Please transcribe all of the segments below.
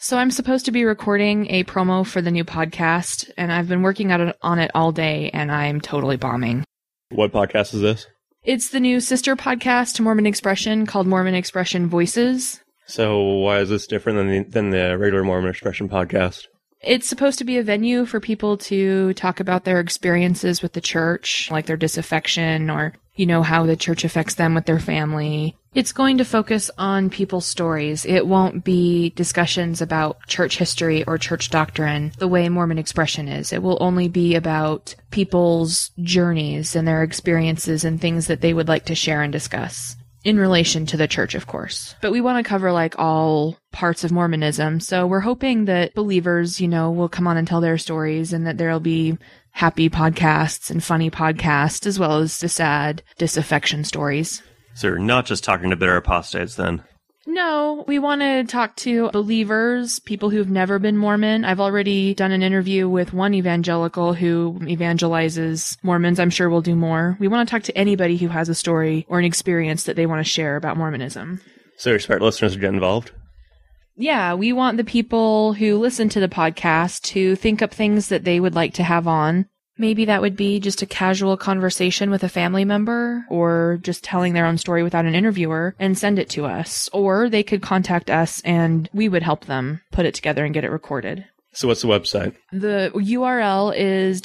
So I'm supposed to be recording a promo for the new podcast, and I've been working on it all day, and I'm totally bombing. What podcast is this? It's the new sister podcast to Mormon Expression called Mormon Expression Voices. So why is this different than the regular Mormon Expression podcast? It's supposed to be a venue for people to talk about their experiences with the church, like their disaffection or, how the church affects them with their family. It's going to focus on people's stories. It won't be discussions about church history or church doctrine the way Mormon Expression is. It will only be about people's journeys and their experiences and things that they would like to share and discuss. In relation to the church, of course. But we want to cover all parts of Mormonism. So we're hoping that believers, will come on and tell their stories and that there'll be happy podcasts and funny podcasts as well as the sad disaffection stories. So you're not just talking to bitter apostates then? No, we want to talk to believers, people who've never been Mormon. I've already done an interview with one evangelical who evangelizes Mormons. I'm sure we'll do more. We want to talk to anybody who has a story or an experience that they want to share about Mormonism. So you expect listeners to get involved? Yeah, we want the people who listen to the podcast to think up things that they would like to have on. Maybe that would be just a casual conversation with a family member or just telling their own story without an interviewer and send it to us. Or they could contact us and we would help them put it together and get it recorded. So what's the website? The URL is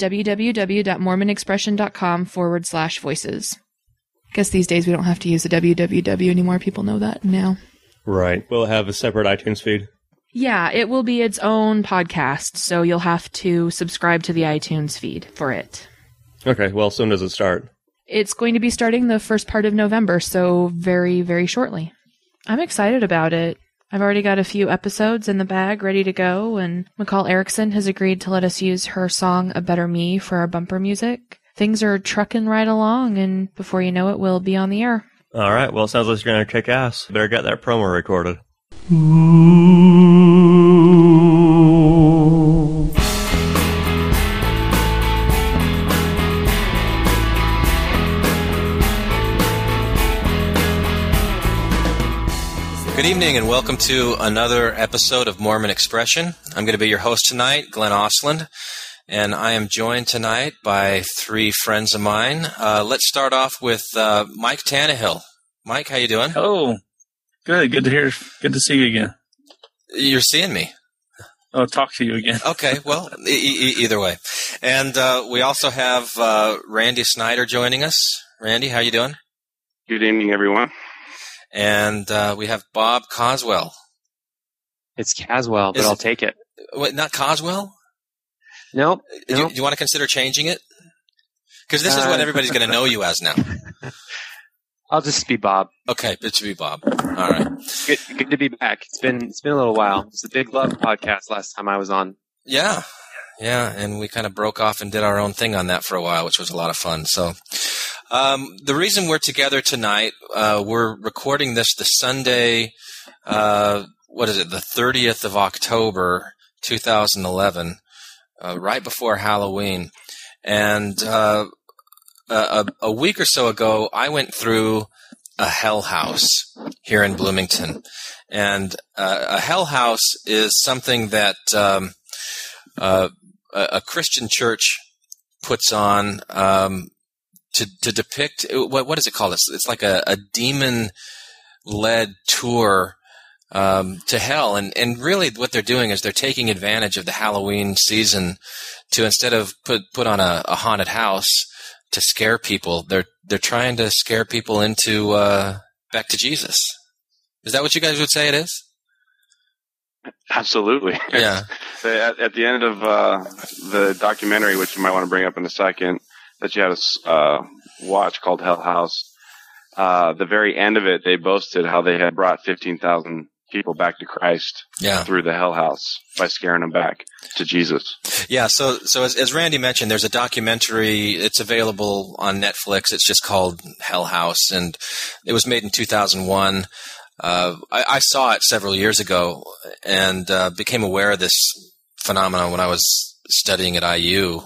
www.mormonexpression.com/voices. I guess these days we don't have to use the www anymore. People know that now. Right. Will it have a separate iTunes feed? Yeah, it will be its own podcast, so you'll have to subscribe to the iTunes feed for it. Okay, well, soon does it start? It's going to be starting the first part of November, so very, very shortly. I'm excited about it. I've already got a few episodes in the bag ready to go, and McCall Erickson has agreed to let us use her song A Better Me for our bumper music. Things are trucking right along, and before you know it, we'll be on the air. All right, well, it sounds like you're going to kick ass. Better get that promo recorded. Good evening and welcome to another episode of Mormon Expression. I'm going to be your host tonight, Glenn Osland, and I am joined tonight by three friends of mine. Let's start off with Mike Tannehill. Mike, how you doing? Hello. Good. Good to hear. Good to see you again. You're seeing me. Oh, talk to you again. Okay, well, either way. And we also have Randy Snyder joining us. Randy, how you doing? Good evening, everyone. And we have Bob Coswell. It's Caswell, but I'll take it. What, not Coswell? Nope. Do you want to consider changing it? Because this is what everybody's going to know you as now. I'll just be Bob. Okay, it should be Bob. All right. Good to be back. It's been a little while. It's the Big Love podcast last time I was on. Yeah, and we kind of broke off and did our own thing on that for a while, which was a lot of fun. So the reason we're together tonight, we're recording this the Sunday, the 30th of October, 2011, right before Halloween. And a week or so ago, I went through a hell house here in Bloomington. And a hell house is something that a Christian church puts on to depict, what is it called? It's like a demon-led tour to hell. And really what they're doing is they're taking advantage of the Halloween season to, instead of put on a haunted house to scare people, they're trying to scare people into back to Jesus. Is that what you guys would say it is? Absolutely. Yeah. At the end of the documentary, which you might want to bring up in a second, that you had us watch called Hell House, the very end of it, they boasted how they had brought 15,000 people back to Christ through the Hell House by scaring them back to Jesus. Yeah, so as Randy mentioned, there's a documentary. It's available on Netflix. It's just called Hell House, and it was made in 2001. I saw it several years ago and became aware of this phenomenon when I was studying at IU.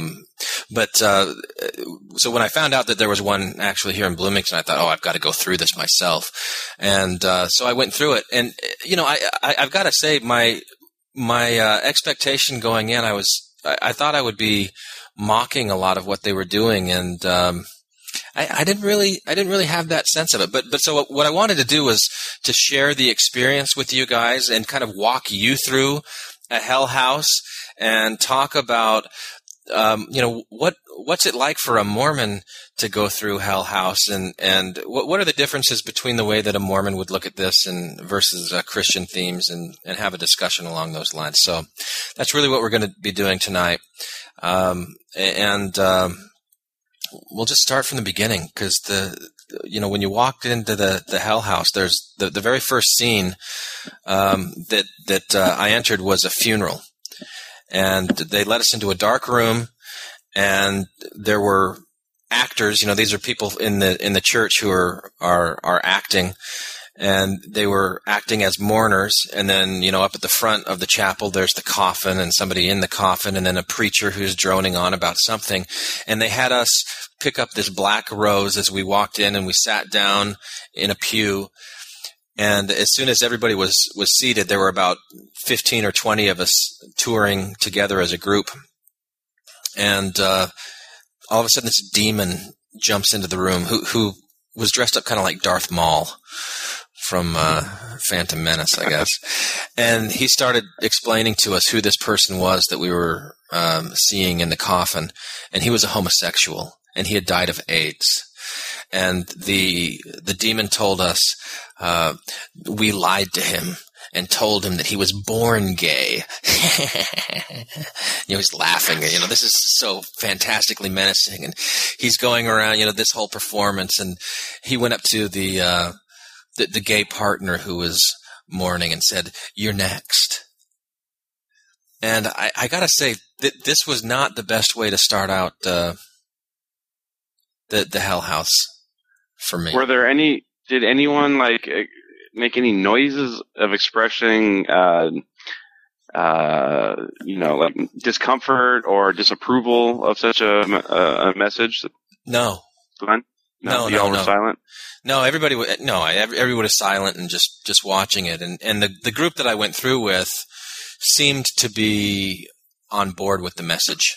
So when I found out that there was one actually here in Bloomington, I thought, I've got to go through this myself. And so I went through it. And, I've got to say, my my expectation going in, I thought I would be mocking a lot of what they were doing, and I didn't really have that sense of it. But so what I wanted to do was to share the experience with you guys and kind of walk you through a Hell House and talk about what's it like for a Mormon to go through Hell House, and what are the differences between the way that a Mormon would look at this and versus Christian themes, and have a discussion along those lines. So that's really what we're going to be doing tonight, and we'll just start from the beginning, because when you walked into the Hell House, there's the very first scene that I entered was a funeral. And they let us into a dark room, and there were actors. These are people in the church who are acting, and they were acting as mourners. And then, up at the front of the chapel, there's the coffin and somebody in the coffin, and then a preacher who's droning on about something. And they had us pick up this black rose as we walked in, and we sat down in a pew. And as soon as everybody was seated, there were about 15 or 20 of us touring together as a group. And all of a sudden, this demon jumps into the room who was dressed up kind of like Darth Maul from Phantom Menace, I guess. And he started explaining to us who this person was that we were seeing in the coffin. And he was a homosexual, and he had died of AIDS. And the demon told us we lied to him and told him that he was born gay. He was laughing. This is so fantastically menacing. And he's going around, this whole performance. And he went up to the gay partner who was mourning and said, "You're next." And I got to say, this was not the best way to start out the Hell House for me. Were there did anyone make any noises of expressing, discomfort or disapproval of such a message? No. Glenn? No, y'all were silent? No, everybody was silent and just watching it. And the group that I went through with seemed to be on board with the message.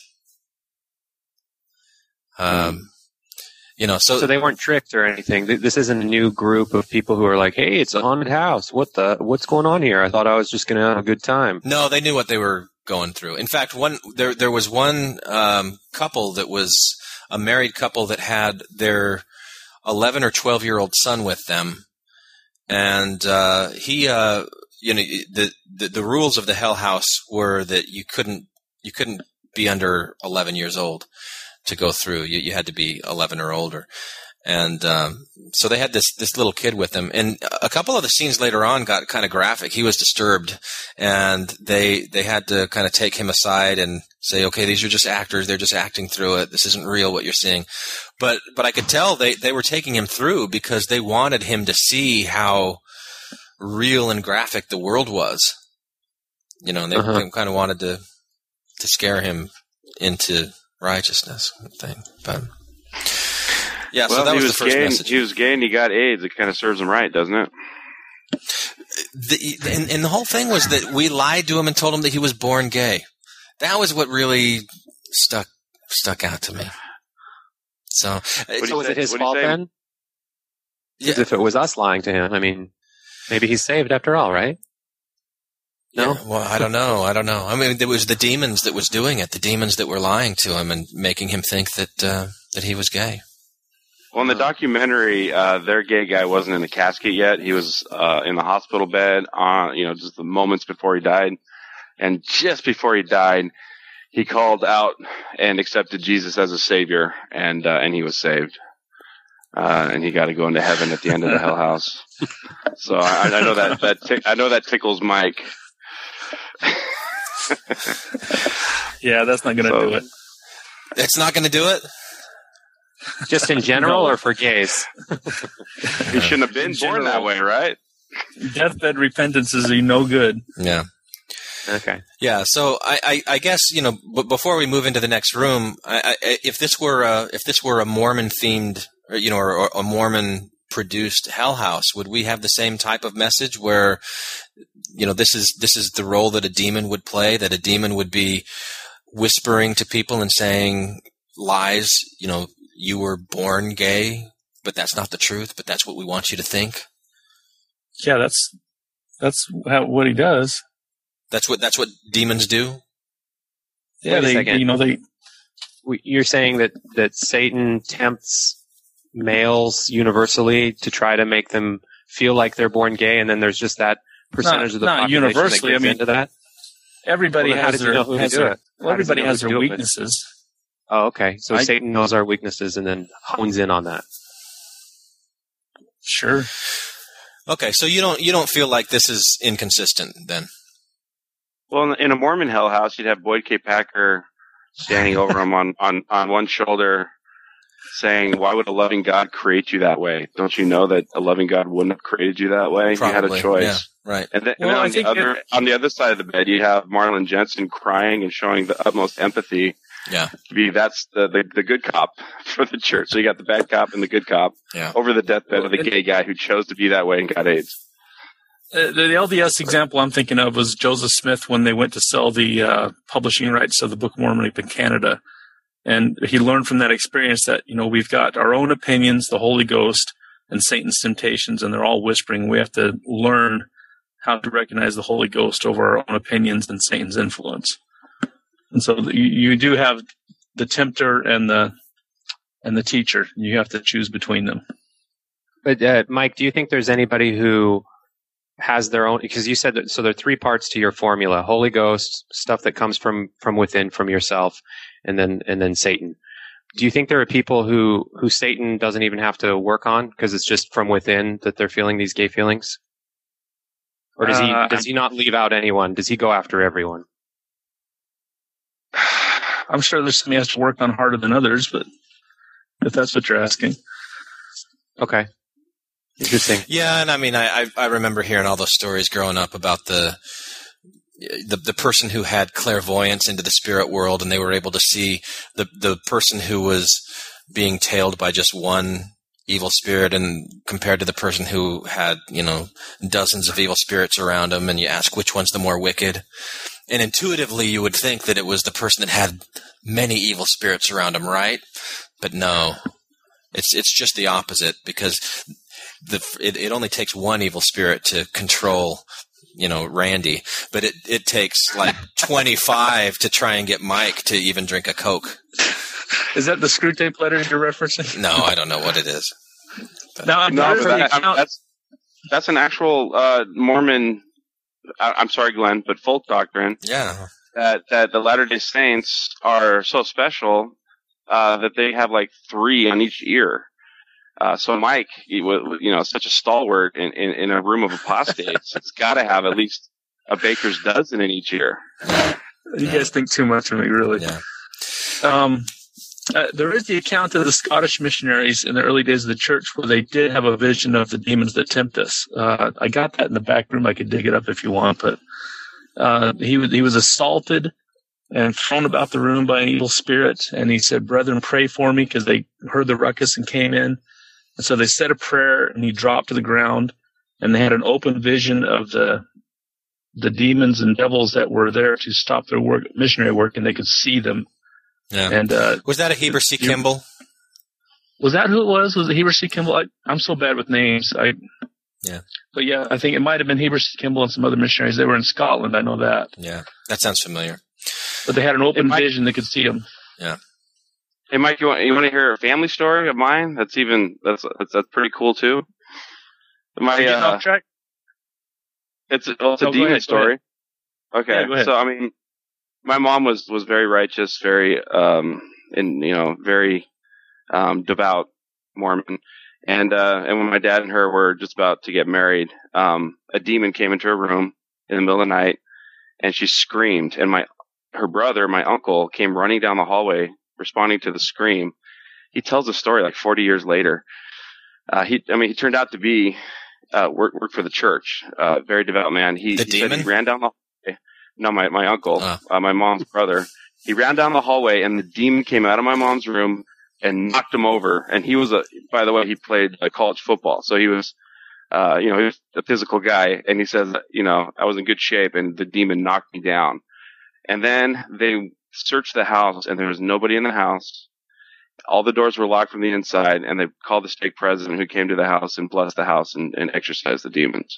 So they weren't tricked or anything. This isn't a new group of people who are like, "Hey, it's a haunted house. What's going on here? I thought I was just going to have a good time." No, they knew what they were going through. In fact, there was one couple that was a married couple that had their 11 or 12-year-old son with them, and he, the rules of the Hell House were that you couldn't be under 11 years old to go through. You had to be 11 or older. And so they had this little kid with them. And a couple of the scenes later on got kind of graphic. He was disturbed, and they had to kind of take him aside and say, "Okay, these are just actors. They're just acting through it. This isn't real what you're seeing." But I could tell they were taking him through because they wanted him to see how real and graphic the world was. And they kind of wanted to scare him into righteousness thing. But yeah, so that was the first message. He was gay and he got AIDS. It kind of serves him right, doesn't it? And the whole thing was that we lied to him and told him that he was born gay. That was what really stuck out to me. So was it his fault then? Yeah. If it was us lying to him, I mean, maybe he's saved after all, right? No? Yeah, well, I don't know. I mean, it was the demons that was doing it, the demons that were lying to him and making him think that he was gay. Well, in the documentary, their gay guy wasn't in the casket yet. He was in the hospital bed, just the moments before he died. And just before he died, he called out and accepted Jesus as a savior, and he was saved. And he got to go into heaven at the end of the Hell House. So I know that tickles Mike. Yeah, that's not going to do it. It's not going to do it? Just in general or for gays? He shouldn't have been born that way, right? Deathbed repentance is no good. Yeah. Okay. Yeah, so I guess, before we move into the next room, if this were a Mormon themed, or a Mormon produced Hell House, would we have the same type of message where, this is the role that a demon would play, that a demon would be whispering to people and saying lies, you were born gay, but that's not the truth, but that's what we want you to think? Yeah, that's what he does. That's what demons do? Yeah, You're saying that Satan tempts males universally to try to make them feel like they're born gay, and then there's just that percentage of the population universally. that gets into that? Everybody has their weaknesses. weaknesses. Oh, okay. So Satan knows our weaknesses and then hones in on that. Sure. Okay, so you don't feel like this is inconsistent then? Well, in a Mormon Hell House, you'd have Boyd K. Packer standing over him on one shoulder, saying, "Why would a loving God create you that way? Don't you know that a loving God wouldn't have created you that way? Probably, you had a choice." Yeah, right. And then on the other side of the bed, you have Marlon Jensen crying and showing the utmost empathy. Yeah. That's the good cop for the church. So you got the bad cop and the good cop over the deathbed of the gay guy who chose to be that way and got AIDS. The LDS example I'm thinking of was Joseph Smith when they went to sell the publishing rights of the Book of Mormon up in Canada. And he learned from that experience that, we've got our own opinions, the Holy Ghost, and Satan's temptations, and they're all whispering. We have to learn how to recognize the Holy Ghost over our own opinions and Satan's influence. And so you do have the tempter and the teacher. You have to choose between them. But Mike, do you think there's anybody who has their own? Because you said that, so there are three parts to your formula: Holy Ghost, stuff that comes from within, from yourself, and then Satan. Do you think there are people who Satan doesn't even have to work on because it's just from within that they're feeling these gay feelings? Or does he not leave out anyone? Does he go after everyone? I'm sure there's some he has to work on harder than others, but if that's what you're asking. Okay. Interesting. Yeah, and I mean, I remember hearing all those stories growing up about the person who had clairvoyance into the spirit world, and they were able to see the person who was being tailed by just one evil spirit, and compared to the person who had, dozens of evil spirits around him, and you ask which one's the more wicked. And intuitively, you would think that it was the person that had many evil spirits around him, right? But no, it's just the opposite, because it only takes one evil spirit to control, Randy, but it takes like 25 to try and get Mike to even drink a Coke. Is that the screw tape letter you're referencing? No, I don't know what it is. That's an actual Mormon. I'm sorry, Glenn, but folk doctrine. Yeah. That the Latter-day Saints are so special that they have like 3 on each ear. So Mike, such a stalwart in a room of apostates, it's got to have at least a baker's dozen in each ear. You guys think too much of me, really. Yeah. There is the account of the Scottish missionaries in the early days of the church where they did have a vision of the demons that tempt us. I got that in the back room. I could dig it up if you want, but he was assaulted and thrown about the room by an evil spirit, and he said, "Brethren, pray for me," because they heard the ruckus and came in. And so they said a prayer, and he dropped to the ground, and they had an open vision of the demons and devils that were there to stop their work, missionary work, and they could see them. Yeah. And was that a Heber C. Kimball? Was that who it was? Was it Heber C. Kimball? I'm so bad with names. Yeah. But yeah, I think it might have been Heber C. Kimball and some other missionaries. They were in Scotland. I know that. Yeah, that sounds familiar. But they had an open vision; they could see them. Yeah. Hey, Mike, you want to hear a family story of mine? That's pretty cool too. Off track? It's a demon story. Okay, yeah, go ahead. So I mean, my mom was very righteous, very very devout Mormon, and when my dad and her were just about to get married, a demon came into her room in the middle of the night, and she screamed, and her brother, my uncle, came running down the hallway, responding to the scream. He tells the story like 40 years later. He turned out to be worked for the church. Very devout man. He said he ran down the hallway. No, my uncle, my mom's brother. He ran down the hallway, and the demon came out of my mom's room, and knocked him over. And he was by the way, he played college football. So he was, he was a physical guy. And he says, I was in good shape and the demon knocked me down. And then they searched the house and there was nobody in the house. All the doors were locked from the inside, and they called the stake president who came to the house and blessed the house and exorcised the demons.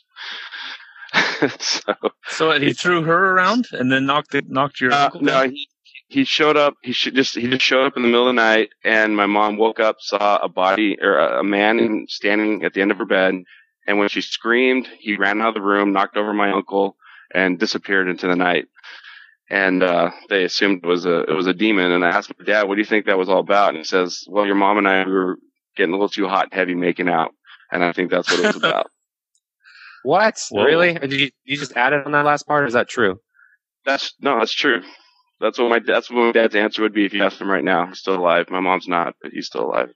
So he threw her around and then knocked your uncle down? No, he showed up. He just showed up in the middle of the night, and my mom woke up, saw a body or a man standing at the end of her bed, and when she screamed, he ran out of the room, knocked over my uncle, and disappeared into the night. And they assumed it was a demon. And I asked my dad, "What do you think that was all about?" And he says, "Well, your mom and I, we were getting a little too hot and heavy making out, and I think that's what it was about." What? Whoa. Really? Did you just add it on that last part? Or is that true? That's true. That's what my dad's answer would be if you asked him right now. He's still alive. My mom's not, but he's still alive.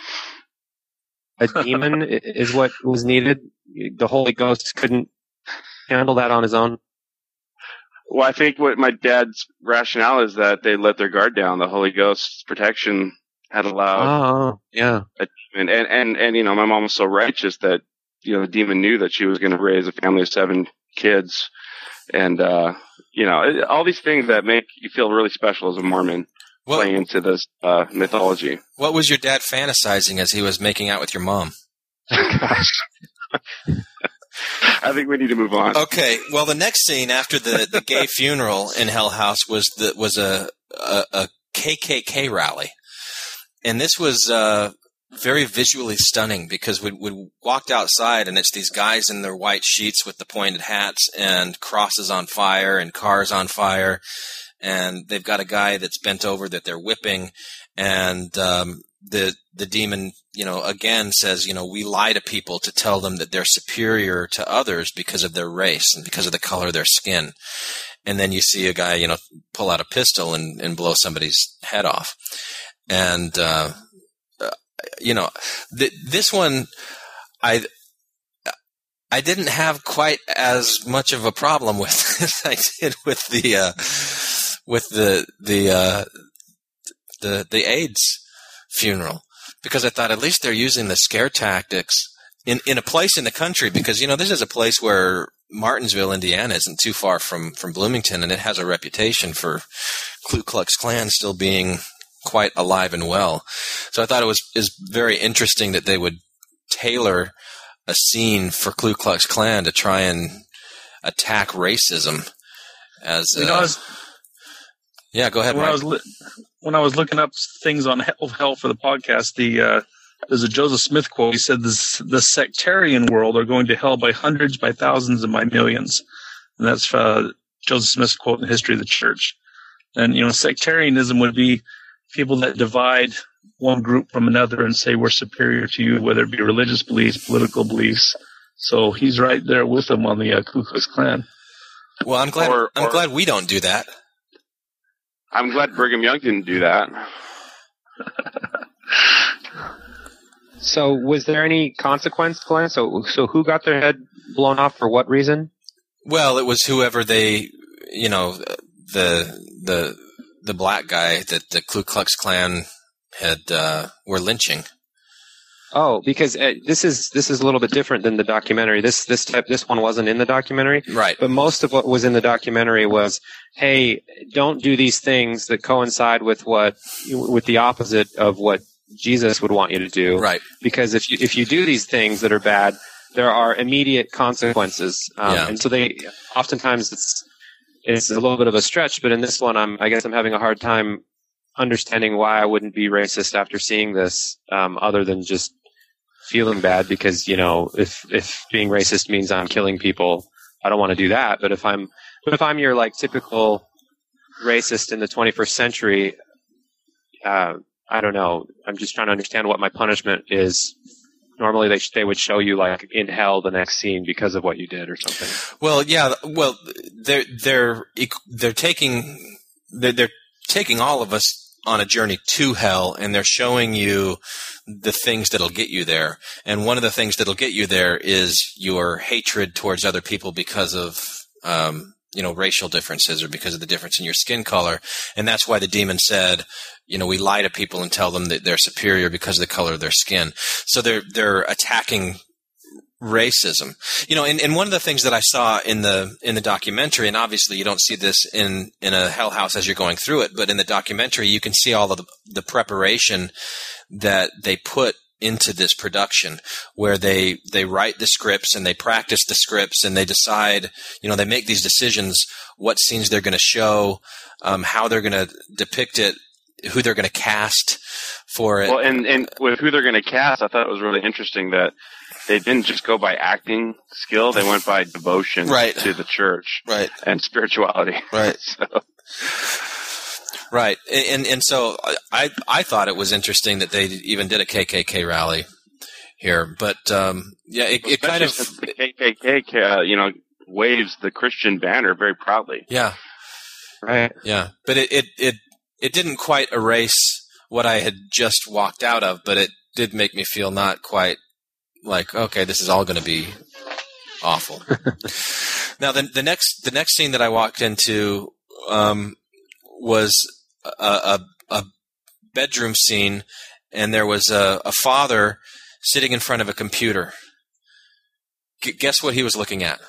A demon is what was needed. The Holy Ghost couldn't handle that on his own. Well, I think what my dad's rationale is that they let their guard down. The Holy Ghost's protection had allowed. Oh, yeah. A demon. And my mom was so righteous that, the demon knew that she was going to raise a family of 7 kids. And, all these things that make you feel really special as a Mormon playing into this mythology. What was your dad fantasizing as he was making out with your mom? Gosh. I think we need to move on. Okay. Well, the next scene after the gay funeral in Hell House was a KKK rally, and this was very visually stunning because we walked outside and it's these guys in their white sheets with the pointed hats and crosses on fire and cars on fire, and they've got a guy that's bent over that they're whipping, and the demon, again says, we lie to people to tell them that they're superior to others because of their race and because of the color of their skin. And then you see a guy, pull out a pistol and blow somebody's head off. And, this one, I didn't have quite as much of a problem with as I did with the AIDS funeral, because I thought at least they're using the scare tactics in a place in the country, because this is a place where Martinsville, Indiana isn't too far from Bloomington, and it has a reputation for Ku Klux Klan still being quite alive and well. So I thought it is very interesting that they would tailor a scene for Ku Klux Klan to try and attack racism as yeah, go ahead, Mike. When I was looking up things on hell for the podcast, there's a Joseph Smith quote. He said, the sectarian world are going to hell by hundreds, by thousands, and by millions. And that's Joseph Smith's quote in the history of the church. And, sectarianism would be people that divide one group from another and say we're superior to you, whether it be religious beliefs, political beliefs. So he's right there with them on the Ku Klux Klan. Well, I'm glad we don't do that. I'm glad Brigham Young didn't do that. So was there any consequence, Glenn? So who got their head blown off for what reason? Well, it was whoever they, the black guy that the Ku Klux Klan had were lynching. Oh, because this is a little bit different than the documentary. This one wasn't in the documentary, right? But most of what was in the documentary was, hey, don't do these things that coincide with the opposite of what Jesus would want you to do, right? Because if you do these things that are bad, there are immediate consequences, and so they oftentimes it's a little bit of a stretch. But in this one, I guess I'm having a hard time understanding why I wouldn't be racist after seeing this, other than just feeling bad because, if being racist means I'm killing people, I don't want to do that. But if I'm your typical racist in the 21st century, I don't know. I'm just trying to understand what my punishment is. Normally they would show you in hell the next scene because of what you did or something. Well, yeah. Well, they're taking all of us on a journey to hell, and they're showing you the things that'll get you there. And one of the things that'll get you there is your hatred towards other people because of racial differences or because of the difference in your skin color. And that's why the demon said, we lie to people and tell them that they're superior because of the color of their skin. So they're attacking racism. And one of the things that I saw in the documentary, and obviously you don't see this in a Hell House as you're going through it, but in the documentary you can see all of the preparation that they put into this production, where they write the scripts and they practice the scripts and they decide, they make these decisions, what scenes they're going to show, how they're going to depict it, who they're going to cast for it. Well, and with who they're going to cast, I thought it was really interesting that they didn't just go by acting skill; they went by devotion to the church, and spirituality, So. Right, and so I thought it was interesting that they even did a KKK rally here, but it kind of the KKK, waves the Christian banner very proudly. Yeah, right. Yeah, but it didn't quite erase what I had just walked out of, but it did make me feel not quite like, okay, this is all going to be awful. Now, the next scene that I walked into was a bedroom scene, and there was a father sitting in front of a computer. Guess what he was looking at?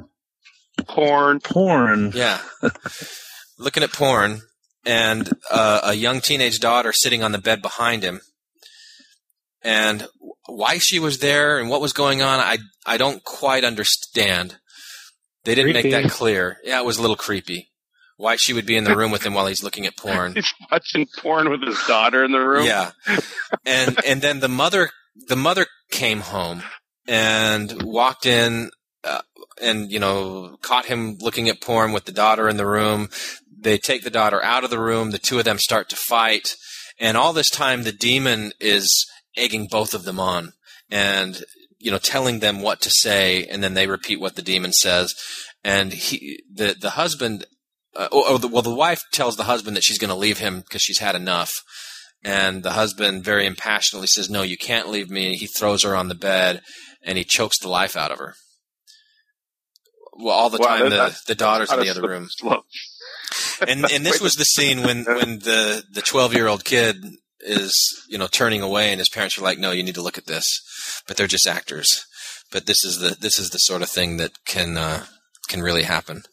Porn. Yeah. Looking at porn, and a young teenage daughter sitting on the bed behind him. And why she was there and what was going on, I don't quite understand. They didn't make that clear. Yeah, it was a little creepy. Why she would be in the room with him while he's looking at porn. He's watching porn with his daughter in the room. Yeah. And then the mother came home and walked in and caught him looking at porn with the daughter in the room. They take the daughter out of the room. The two of them start to fight. And all this time the demon is egging both of them on and telling them what to say, and then they repeat what the demon says. And the husband the wife tells the husband that she's going to leave him because she's had enough. And the husband very impassionately says, "No, you can't leave me." He throws her on the bed and he chokes the life out of her. Well, all the time the daughter's in the other room. And this was the scene when the 12-year-old kid is, turning away, and his parents are like, "No, you need to look at this." But they're just actors. But this is the sort of thing that can really happen.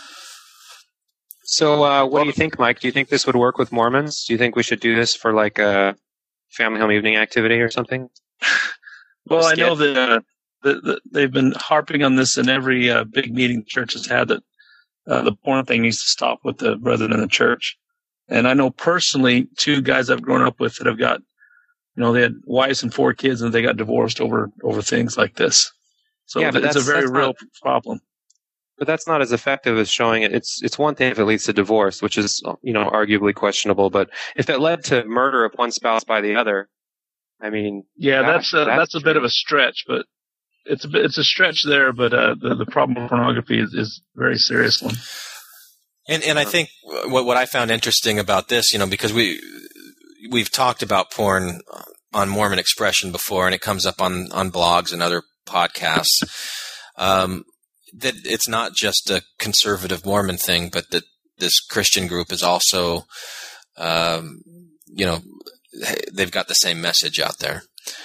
So what do you think, Mike? Do you think this would work with Mormons? Do you think we should do this for like a family home evening activity or something? Well, I know that they've been harping on this in every big meeting the church has had, that the porn thing needs to stop with the brethren in the church. And I know personally 2 guys I've grown up with that have got, they had wives and 4 kids, and they got divorced over things like this. So yeah, it's a very real problem. But that's not as effective as showing it. It's one thing if it leads to divorce, which is, arguably questionable. But if it led to murder of one spouse by the other, I mean, yeah, that's a bit of a stretch, but it's a stretch there. But the problem with pornography is a very serious one. And I think what I found interesting about this, because we've talked about porn on Mormon Expression before, and it comes up on blogs and other podcasts. That it's not just a conservative Mormon thing, but that this Christian group is also, they've got the same message out there.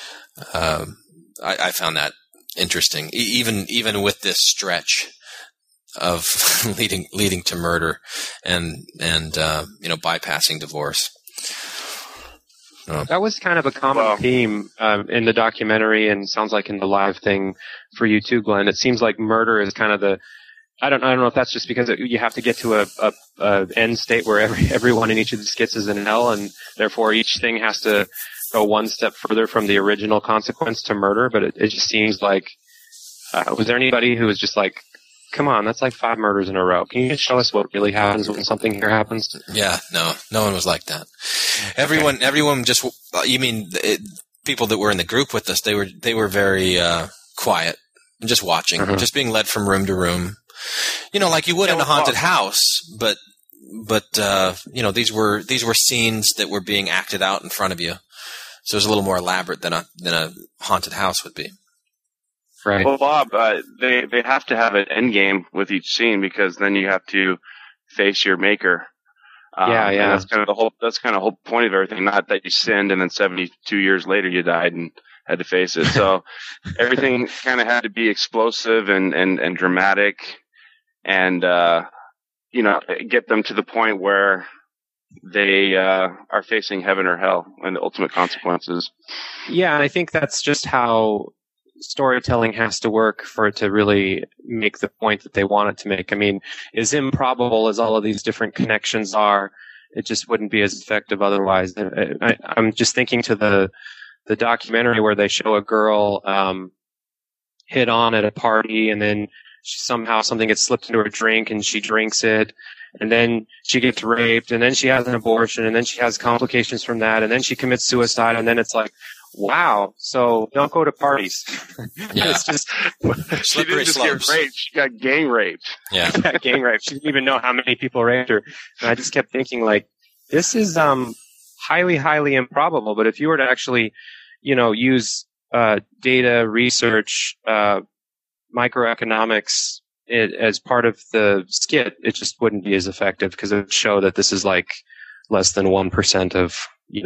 I found that interesting, even with this stretch of leading to murder and bypassing divorce. That was kind of a common theme in the documentary, and sounds like in the live thing for you too, Glenn. It seems like murder is kind of I don't know if that's just because you have to get to a end state where everyone in each of the skits is in hell, and therefore each thing has to go one step further from the original consequence to murder. But it just seems like, was there anybody who was just like, come on, that's like 5 murders in a row. Can you just show us what really happens when something here happens? Yeah, no one was like that. Everyone just, you mean people that were in the group with us, they were very quiet and just watching, just being led from room to room. Like you would in a haunted house, but these were scenes that were being acted out in front of you. So it was a little more elaborate than a haunted house would be. Right. Well, Bob, they have to have an end game with each scene because then you have to face your maker. Yeah. And that's kind of the whole point of everything. Not that you sinned and then 72 years later you died and had to face it. So everything kind of had to be explosive and dramatic, and get them to the point where they are facing heaven or hell and the ultimate consequences. Yeah, and I think that's just how storytelling has to work for it to really make the point that they want it to make. I mean, as improbable as all of these different connections are, it just wouldn't be as effective otherwise. I'm just thinking to the documentary where they show a girl hit on at a party, and then somehow something gets slipped into her drink and she drinks it, and then she gets raped, and then she has an abortion, and then she has complications from that, and then she commits suicide, and then it's like, wow, so don't go to parties. Yeah. It's just She didn't just get raped, she got gang raped. Yeah. gang rape. She didn't even know how many people raped her. And I just kept thinking, like, this is highly, highly improbable. But if you were to actually, use data, research, microeconomics as part of the skit, it just wouldn't be as effective because it would show that this is like less than 1% of,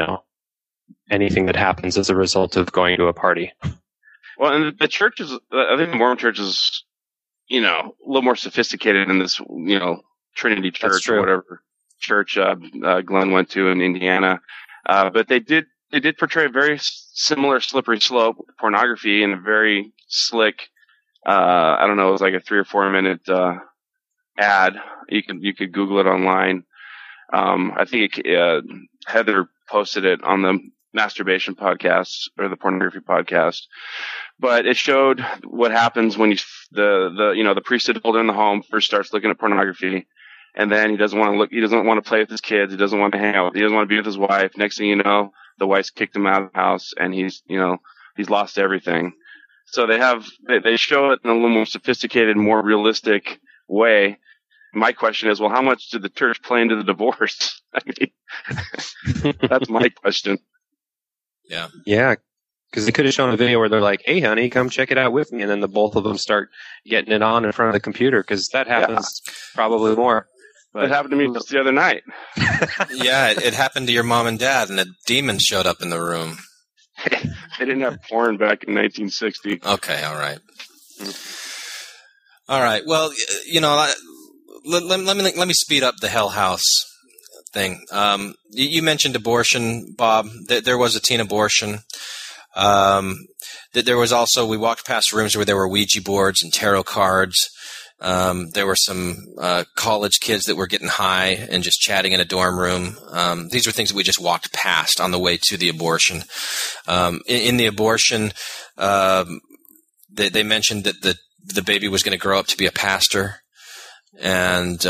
anything that happens as a result of going to a party. Well, and the church is, I think the Mormon church is, a little more sophisticated than this, Trinity Church or whatever church Glenn went to in Indiana. But they did portray a very similar slippery slope with pornography in a very slick, I don't know, it was like a 3 or 4 minute ad. You could Google it online. I think Heather posted it on the masturbation podcast or the pornography podcast, but it showed what happens when the priesthood holder in the home first starts looking at pornography, and then he doesn't want to look, he doesn't want to play with his kids, he doesn't want to hang out, he doesn't want to be with his wife. Next thing you know, the wife's kicked him out of the house, and he's lost everything. So they show it in a little more sophisticated, more realistic way. My question is, well, how much did the church play into the divorce? I mean, that's my question. Yeah. Yeah, because they could have shown a video where they're like, hey, honey, come check it out with me. And then the both of them start getting it on in front of the computer, because that happens probably more. But it happened to me just the other night. Yeah, it happened to your mom and dad, and a demon showed up in the room. They didn't have porn back in 1960. Okay, all right. All right, well, let me speed up the Hell House thing. You mentioned abortion, Bob. There was a teen abortion. There was also, we walked past rooms where there were Ouija boards and tarot cards. There were some college kids that were getting high and just chatting in a dorm room. These were things that we just walked past on the way to the abortion. In the abortion, they mentioned that the baby was going to grow up to be a pastor, and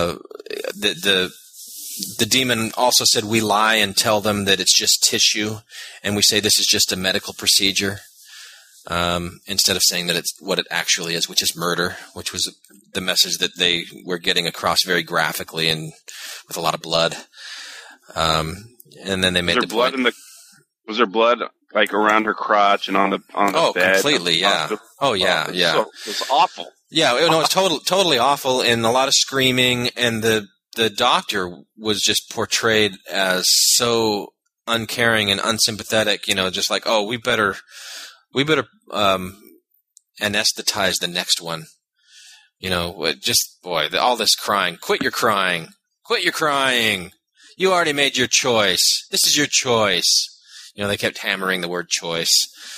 the demon also said, we lie and tell them that it's just tissue, and we say this is just a medical procedure, instead of saying that it's what it actually is, which is murder, which was the message that they were getting across very graphically and with a lot of blood. And then they made the point. Was there blood like around her crotch and on the bed? Oh, completely, yeah. Oh, yeah, yeah. It was awful. Yeah, it was totally awful, and a lot of screaming, and the doctor was just portrayed as so uncaring and unsympathetic, just like, oh, we better anesthetize the next one. All this crying. Quit your crying. Quit your crying. You already made your choice. This is your choice. They kept hammering the word choice.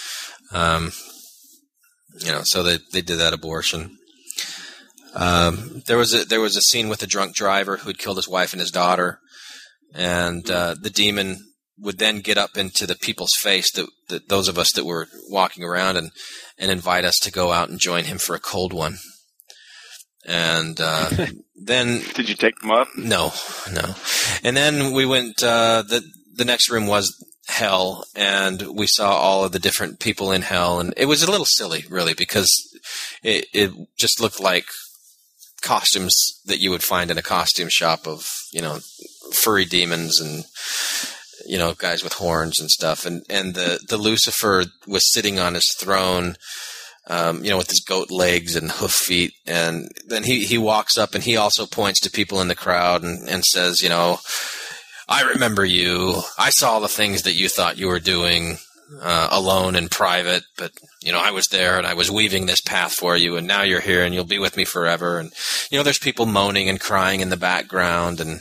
So they did that abortion. There was a scene with a drunk driver who had killed his wife and his daughter, and the demon would then get up into the people's face, that those of us that were walking around, and invite us to go out and join him for a cold one. And then did you take them up? No. And then we went. The next room was hell, and we saw all of the different people in hell, and it was a little silly, really, because it just looked like costumes that you would find in a costume shop of, furry demons and, guys with horns and stuff. And the Lucifer was sitting on his throne, with his goat legs and hoof feet. And then he walks up and he also points to people in the crowd and says, I remember you. I saw the things that you thought you were doing alone in private, but I was there and I was weaving this path for you, and now you're here and you'll be with me forever. And there's people moaning and crying in the background, and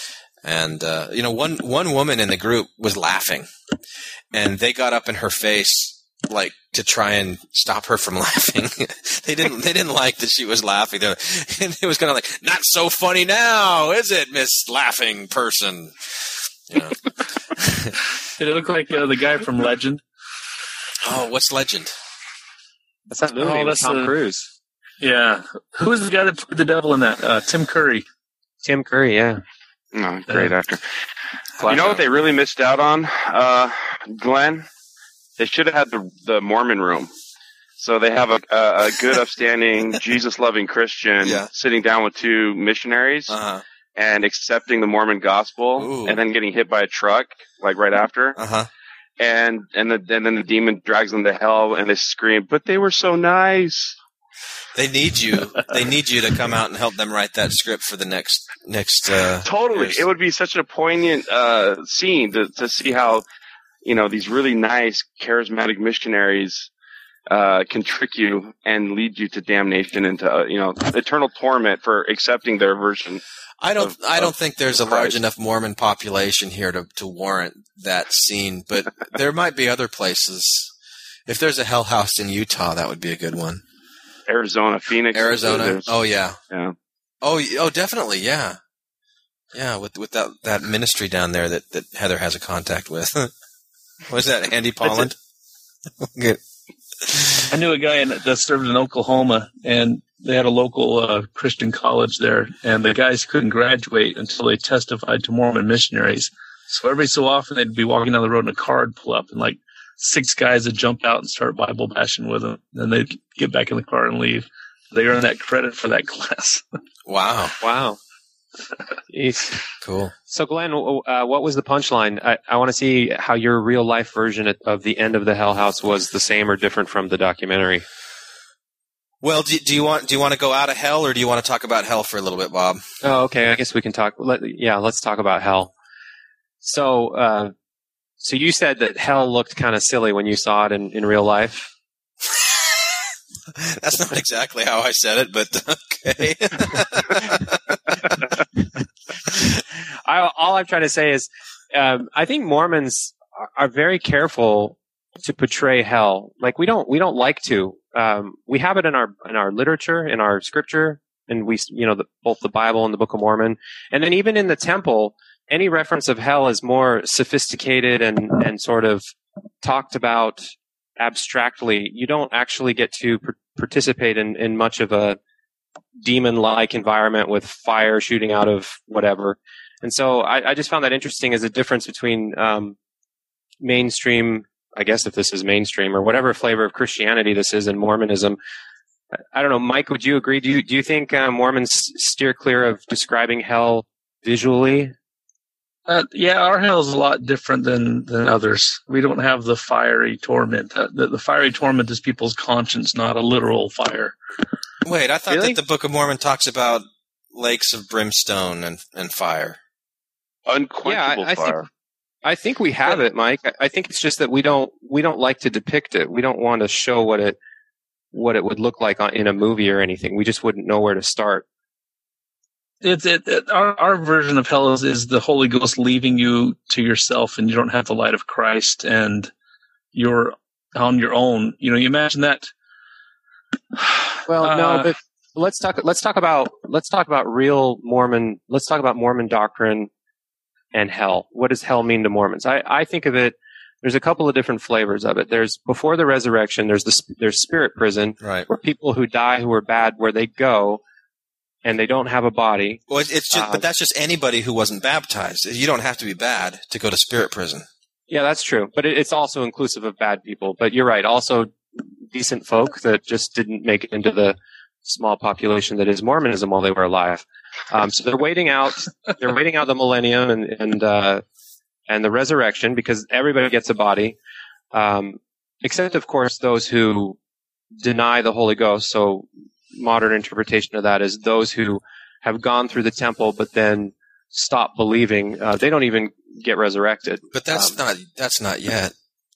one woman in the group was laughing, and they got up in her face like to try and stop her from laughing. They didn't like that she was laughing. And it was kind of like, not so funny now, is it, Miss Laughing Person? Did it look like the guy from Legend? Oh, what's Legend? That's that movie with Tom Cruise. Yeah. Who was the guy that played the devil in that? Tim Curry. Tim Curry, yeah. Oh, great actor. You know what they really missed out on, Glenn? They should have had the Mormon room. So they have a good, upstanding, Jesus-loving Christian sitting down with two missionaries and accepting the Mormon gospel, and then getting hit by a truck like right after. And then the demon drags them to hell, and they scream, "But they were so nice." They need you. They need you to come out and help them write that script for the next. Totally, years. It would be such a poignant scene to see how these really nice, charismatic missionaries can trick you and lead you to damnation and to eternal torment for accepting their version. I don't think there's a large enough Mormon population here to warrant that scene, but there might be other places. If there's a Hell House in Utah, that would be a good one. Arizona, Phoenix. Arizona. Oh yeah. Yeah. Oh, definitely. Yeah. Yeah. With that ministry down there that Heather has a contact with. What is that? Andy Polland? I knew a guy that served in Oklahoma, and they had a local Christian college there, and the guys couldn't graduate until they testified to Mormon missionaries. So every so often they'd be walking down the road and a car would pull up, and like 6 guys would jump out and start Bible bashing with them. Then they'd get back in the car and leave. They earned that credit for that class. Wow. Jeez. Cool. So, Glenn, what was the punchline? I want to see how your real life version of the end of the Hell House was the same or different from the documentary. Well, do you want to go out of hell, or do you want to talk about hell for a little bit, Bob? Oh, okay. I guess we can talk. Let's talk about hell. So you said that hell looked kind of silly when you saw it in real life. That's not exactly how I said it, but okay. All I'm trying to say is, I think Mormons are very careful to portray hell. Like we don't like to. We have it in our literature, in our scripture, and both the Bible and the Book of Mormon, and then even in the temple, any reference of hell is more sophisticated and sort of talked about abstractly. You don't actually get to participate in much of a demon-like environment with fire shooting out of whatever. And so I just found that interesting as a difference between mainstream, I guess if this is mainstream, or whatever flavor of Christianity this is, and Mormonism. I don't know, Mike, would you agree? Do you think Mormons steer clear of describing hell visually? Yeah, our hell is a lot different than others. We don't have the fiery torment. The fiery torment is people's conscience, not a literal fire. Wait, I thought Really? that the Book of Mormon talks about lakes of brimstone and fire. Unquenchable fire. I think we have it, Mike. I think it's just that we don't like to depict it. We don't want to show what it would look like in a movie or anything. We just wouldn't know where to start. Our version of hell is the Holy Ghost leaving you to yourself, and you don't have the light of Christ, and you're on your own. You imagine that. Well, no, but let's talk about real Mormon. Let's talk about Mormon doctrine and hell. What does hell mean to Mormons? I think of it. There's a couple of different flavors of it. There's before the resurrection. There's spirit prison, Right. where people who die who are bad, where they go, and they don't have a body. Well, it's just, but that's just anybody who wasn't baptized. You don't have to be bad to go to spirit prison. Yeah, that's true. But it's also inclusive of bad people. But you're right. Also, decent folk that just didn't make it into the small population that is Mormonism while they were alive. So they're waiting out. They're waiting out the millennium and the resurrection, because everybody gets a body, except of course those who deny the Holy Ghost. So modern interpretation of that is those who have gone through the temple but then stop believing. They don't even get resurrected. But that's not yet.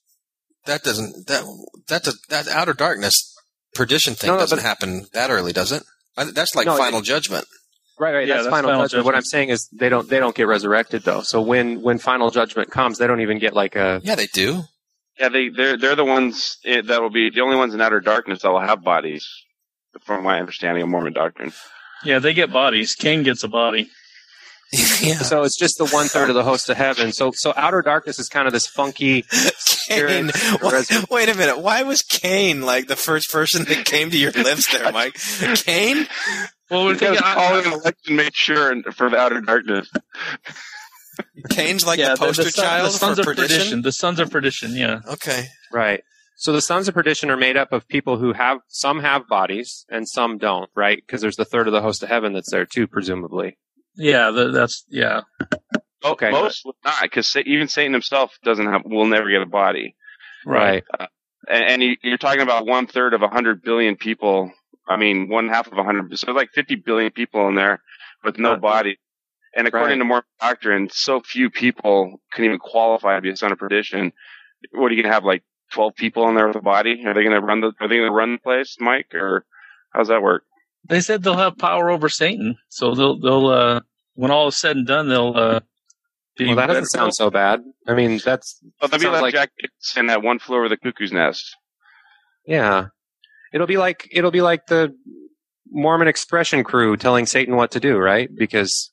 That outer darkness perdition thing doesn't happen that early, does it? That's like final judgment. Right. Yeah, that's final judgment. What I'm saying is they don't get resurrected though. So when final judgment comes, they don't even get like a. Yeah, they do. Yeah, they're the ones that will be the only ones in outer darkness that will have bodies, from my understanding of Mormon doctrine. Yeah, they get bodies. Cain gets a body. Yeah. So it's just the 1/3 of the host of heaven. So outer darkness is kind of this funky. Cain. Wait a minute. Why was Cain like the first person that came to your lips there, Mike? Cain? Well, we're thinking calling an election made sure for the outer darkness. Cain's like the poster child for perdition? The sons of perdition, yeah. Okay. Right. So the sons of perdition are made up of people who some have bodies and some don't, right? Because there's the 1/3 of the host of heaven that's there too, presumably. Yeah, that's. Okay. Most would not, because even Satan himself will never get a body. Right. And you're talking about 1/3 of 100 billion people. I mean, 1/2 of 100. So like 50 billion people in there with no body. And according to Mormon doctrine, so few people can even qualify to be a son of perdition. What are you going to have, like 12 people in there with a body? Are they going to run the place, Mike, or how's that work? They said they'll have power over Satan, so they'll when all is said and done, they'll. Well, that doesn't sound so bad. I mean, that's. Well, they'll be like Jack Nicholson, that One Flew Over the Cuckoo's Nest. Yeah, it'll be like the Mormon expression crew telling Satan what to do, right? Because.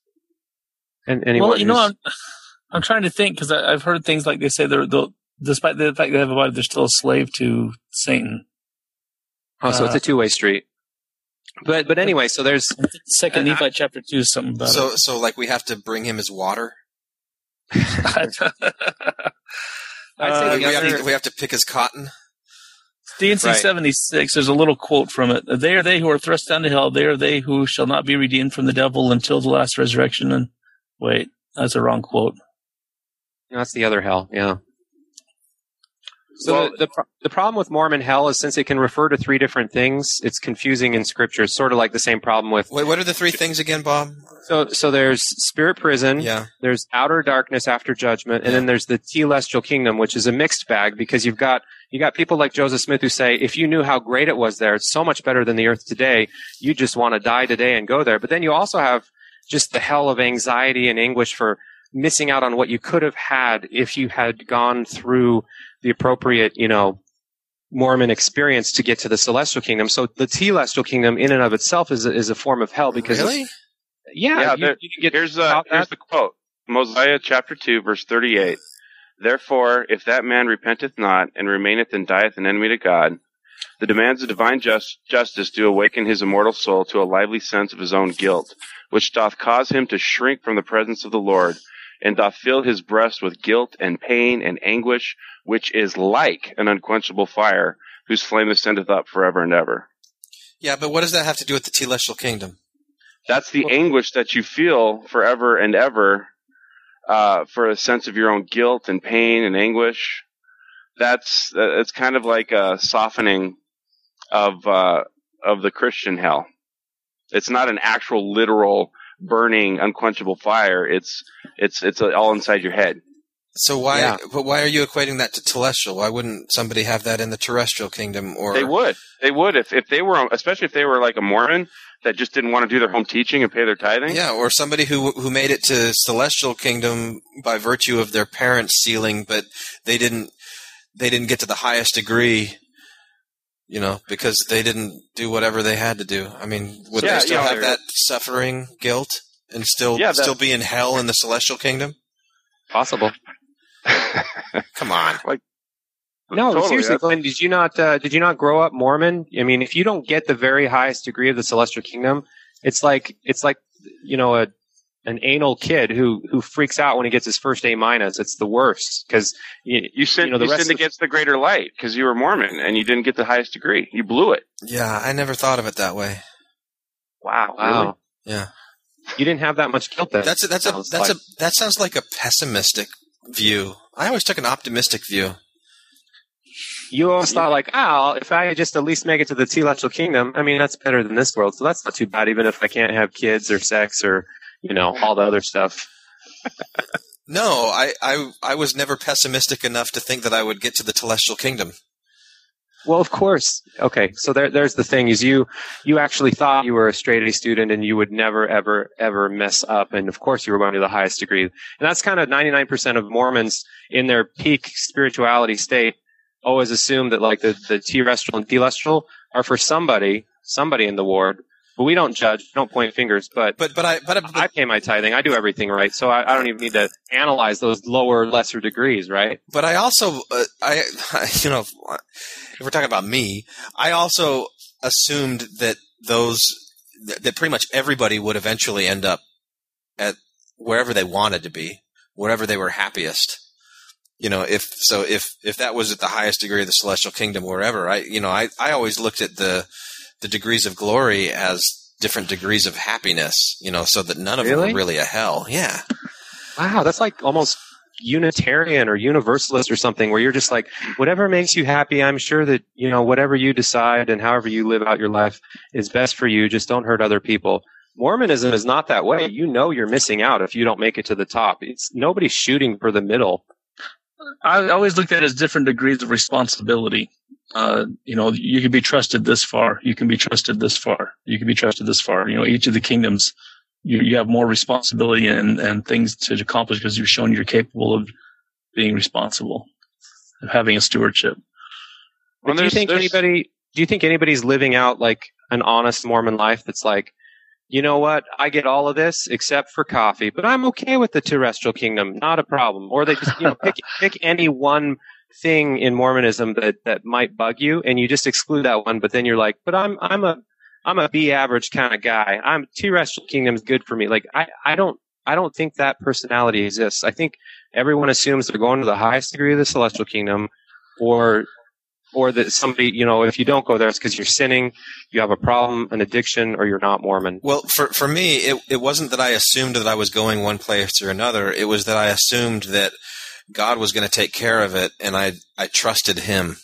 I'm trying to think because I've heard things like they say they'll despite the fact they have a body, they're still a slave to Satan. Oh, so it's a two-way street. But anyway, so there's Second Nephi chapter 2 is something about it. So like we have to bring him his water. I'd say we have to pick his cotton. DNC 76, there's a little quote from it. They are they who are thrust down to hell. They are they who shall not be redeemed from the devil until the last resurrection. And wait, that's a wrong quote. That's the other hell, yeah. So the problem with Mormon hell is since it can refer to three different things, it's confusing in Scripture. It's sort of like the same problem with... Wait, what are the three things again, Bob? So there's spirit prison, there's outer darkness after judgment, and then there's the telestial kingdom, which is a mixed bag because you got people like Joseph Smith who say, if you knew how great it was there, it's so much better than the earth today, you just want to die today and go there. But then you also have just the hell of anxiety and anguish for missing out on what you could have had if you had gone through the appropriate, Mormon experience to get to the celestial kingdom. So the telestial kingdom in and of itself is a form of hell because really? You get here's the quote. Mosiah chapter 2 verse 38. Therefore, if that man repenteth not and remaineth and dieth an enemy to God, the demands of divine justice do awaken his immortal soul to a lively sense of his own guilt, which doth cause him to shrink from the presence of the Lord, and doth fill his breast with guilt and pain and anguish, which is like an unquenchable fire, whose flame ascendeth up forever and ever. Yeah, but what does that have to do with the telestial kingdom? That's the anguish that you feel forever and ever, for a sense of your own guilt and pain and anguish. It's kind of like a softening of the Christian hell. It's not an actual literal burning unquenchable fire. It's all inside your head. So why are you equating that to telestial? Why wouldn't somebody have that in the terrestrial kingdom? Or they would if they were, especially if they were like a Mormon that just didn't want to do their home teaching and pay their tithing. Yeah, or somebody who made it to celestial kingdom by virtue of their parents' sealing, but they didn't get to the highest degree. Because they didn't do whatever they had to do. I mean, would they still have that suffering, guilt, and still be in hell in the celestial kingdom? Possible. Come on. No, totally, seriously, Glenn, did you not grow up Mormon? I mean, if you don't get the very highest degree of the celestial kingdom, it's like an anal kid who freaks out when he gets his first A-. It's the worst because you sinned against the greater light because you were Mormon and you didn't get the highest degree. You blew it. Yeah, I never thought of it that way. Wow. Really? Yeah. You didn't have that much guilt then. That sounds like a pessimistic view. I always took an optimistic view. you always thought like, if I just at least make it to the celestial kingdom, I mean, that's better than this world. So that's not too bad, even if I can't have kids or sex or, all the other stuff. No, I was never pessimistic enough to think that I would get to the celestial kingdom. Well, of course. Okay, so there's the thing is you actually thought you were a straight A student and you would never, ever, ever mess up. And of course you were going to the highest degree. And that's kind of 99% of Mormons in their peak spirituality state always assume that like the terrestrial and telestial are for somebody in the ward. But we don't judge, don't point fingers. But I pay my tithing. I do everything right, so I don't even need to analyze those lower, lesser degrees, right? But I also, if we're talking about me, I also assumed that that pretty much everybody would eventually end up at wherever they wanted to be, wherever they were happiest. If that was at the highest degree of the celestial kingdom, wherever, I always looked at the degrees of glory as different degrees of happiness, so that none of them were really a hell. Yeah. Wow, that's like almost Unitarian or Universalist or something, where you're just like, whatever makes you happy, I'm sure that, whatever you decide and however you live out your life is best for you. Just don't hurt other people. Mormonism is not that way. You're missing out if you don't make it to the top. Nobody's shooting for the middle. I always looked at it as different degrees of responsibility. You can be trusted this far. You can be trusted this far. You can be trusted this far. Each of the kingdoms, you have more responsibility and things to accomplish because you've shown you're capable of being responsible, of having a stewardship. Do you think anybody's living out like an honest Mormon life that's like, you know what, I get all of this except for coffee, but I'm okay with the terrestrial kingdom, not a problem? Or they just pick any one thing in Mormonism that might bug you, and you just exclude that one. But then you're like, but I'm a B average kind of guy. Terrestrial kingdom's good for me. Like I don't think that personality exists. I think everyone assumes they're going to the highest degree of the celestial kingdom, or that somebody, if you don't go there, it's because you're sinning, you have a problem, an addiction, or you're not Mormon. Well, for me, it wasn't that I assumed that I was going one place or another. It was that I assumed that God was going to take care of it, and I trusted Him.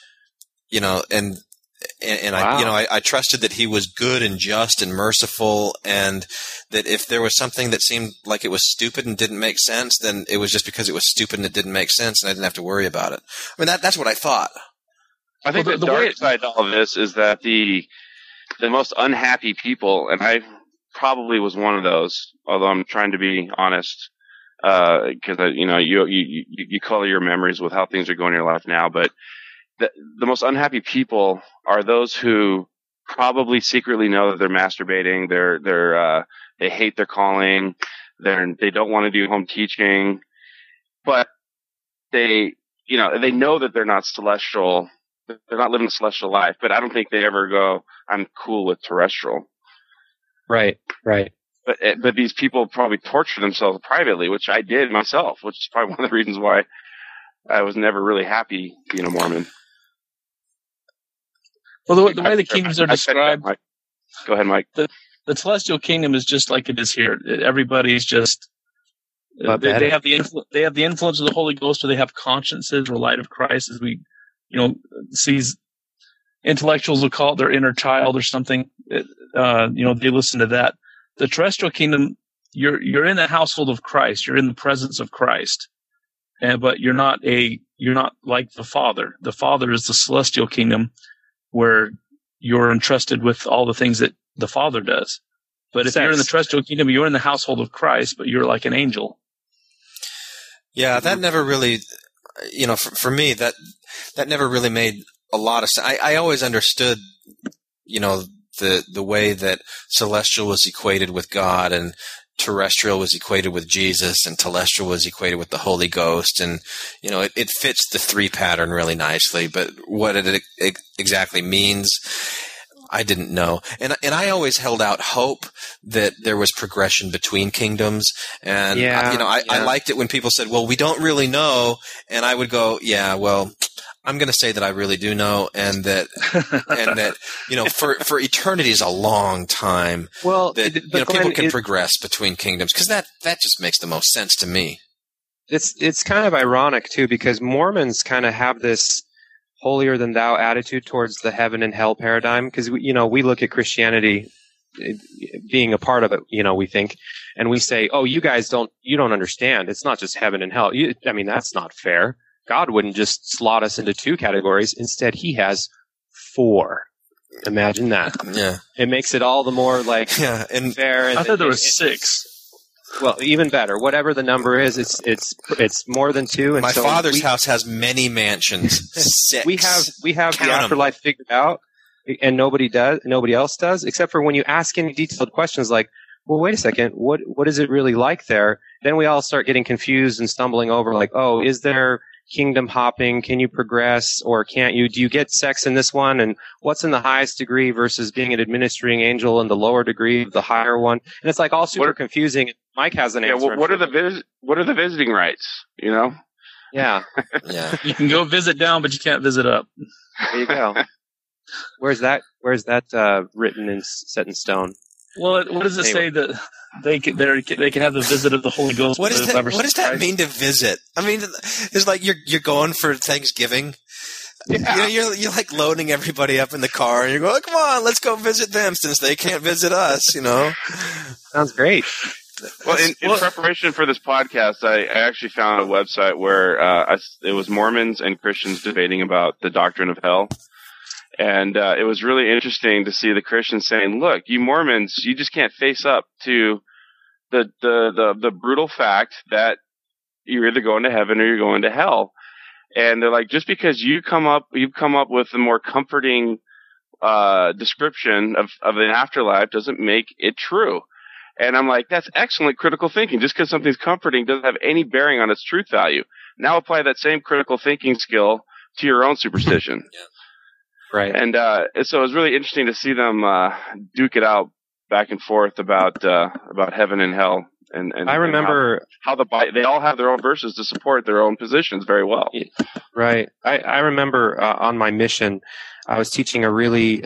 And Wow. I trusted that He was good and just and merciful, and that if there was something that seemed like it was stupid and didn't make sense, then it was just because it was stupid and it didn't make sense, and I didn't have to worry about it. I mean, that's what I thought. I think the dark side to all of this is that the most unhappy people, and I probably was one of those, although I'm trying to be honest, because you color your memories with how things are going in your life now, but the most unhappy people are those who probably secretly know that they're masturbating, they hate their calling, they don't want to do home teaching, but they know that they're not celestial. They're not living a celestial life, but I don't think they ever go, I'm cool with terrestrial. Right. But these people probably torture themselves privately, which I did myself, which is probably one of the reasons why I was never really happy being a Mormon. Well, the way the kingdoms are described. Go ahead, Mike. The celestial kingdom is just like it is here. Everybody's just. They have the influence of the Holy Ghost, or they have consciences or light of Christ, as we. Sees intellectuals will call it their inner child or something. They listen to that. The terrestrial kingdom, you're in the household of Christ. You're in the presence of Christ, but you're not like the Father. The Father is the celestial kingdom, where you're entrusted with all the things that the Father does. But if you're in the terrestrial kingdom, you're in the household of Christ, but you're like an angel. Yeah, that never really, for me, that never really made a lot of sense. I always understood, the way that celestial was equated with God and terrestrial was equated with Jesus and telestial was equated with the Holy Ghost. And, it fits the three pattern really nicely, but what it exactly means, I didn't know. And I always held out hope that there was progression between kingdoms. And, I liked it when people said, well, we don't really know. And I would go, yeah, well, I'm going to say that I really do know, and that for eternity is a long time. Well, that people can progress between kingdoms, because that just makes the most sense to me. It's kind of ironic too, because Mormons kind of have this holier than thou attitude towards the heaven and hell paradigm, because we look at Christianity being a part of it, we think, and we say, oh, you don't understand. It's not just heaven and hell. That's not fair. God wouldn't just slot us into 2 categories. Instead, he has 4. Imagine that. Yeah. It makes it all the more and fair. And I thought there was 6. Well, even better. Whatever the number is, it's more than 2. And my father's house has many mansions. 6. We have the afterlife figured out. And nobody else does, except for when you ask any detailed questions like, well, wait a second, what is it really like there? Then we all start getting confused and stumbling over like, oh, is there kingdom hopping? Can you progress or can't you? Do you get sex in this one? And what's in the highest degree versus being an administering angel in the lower degree of the higher one? And it's like all super confusing. Mike has an answer. Yeah, what are the visiting rights, Yeah. Yeah. You can go visit down, but you can't visit up. There you go. Where's that written and set in stone? Well, what does it say that they can have the visit of the Holy Ghost? What does that mean to visit? I mean, it's like you're going for Thanksgiving. Yeah. You're like loading everybody up in the car, and you're going, come on, let's go visit them since they can't visit us. Sounds great. Well, in preparation for this podcast, I actually found a website where it was Mormons and Christians debating about the doctrine of hell. And it was really interesting to see the Christians saying, look, you Mormons, you just can't face up to the brutal fact that you're either going to heaven or you're going to hell. And they're like, just because you've come up with a more comforting description of an afterlife doesn't make it true. And I'm like, that's excellent critical thinking. Just because something's comforting doesn't have any bearing on its truth value. Now apply that same critical thinking skill to your own superstition. Yeah. Right. And so it was really interesting to see them duke it out back and forth about heaven and hell. And I remember how they all have their own verses to support their own positions very well. Right. I remember on my mission, I was teaching at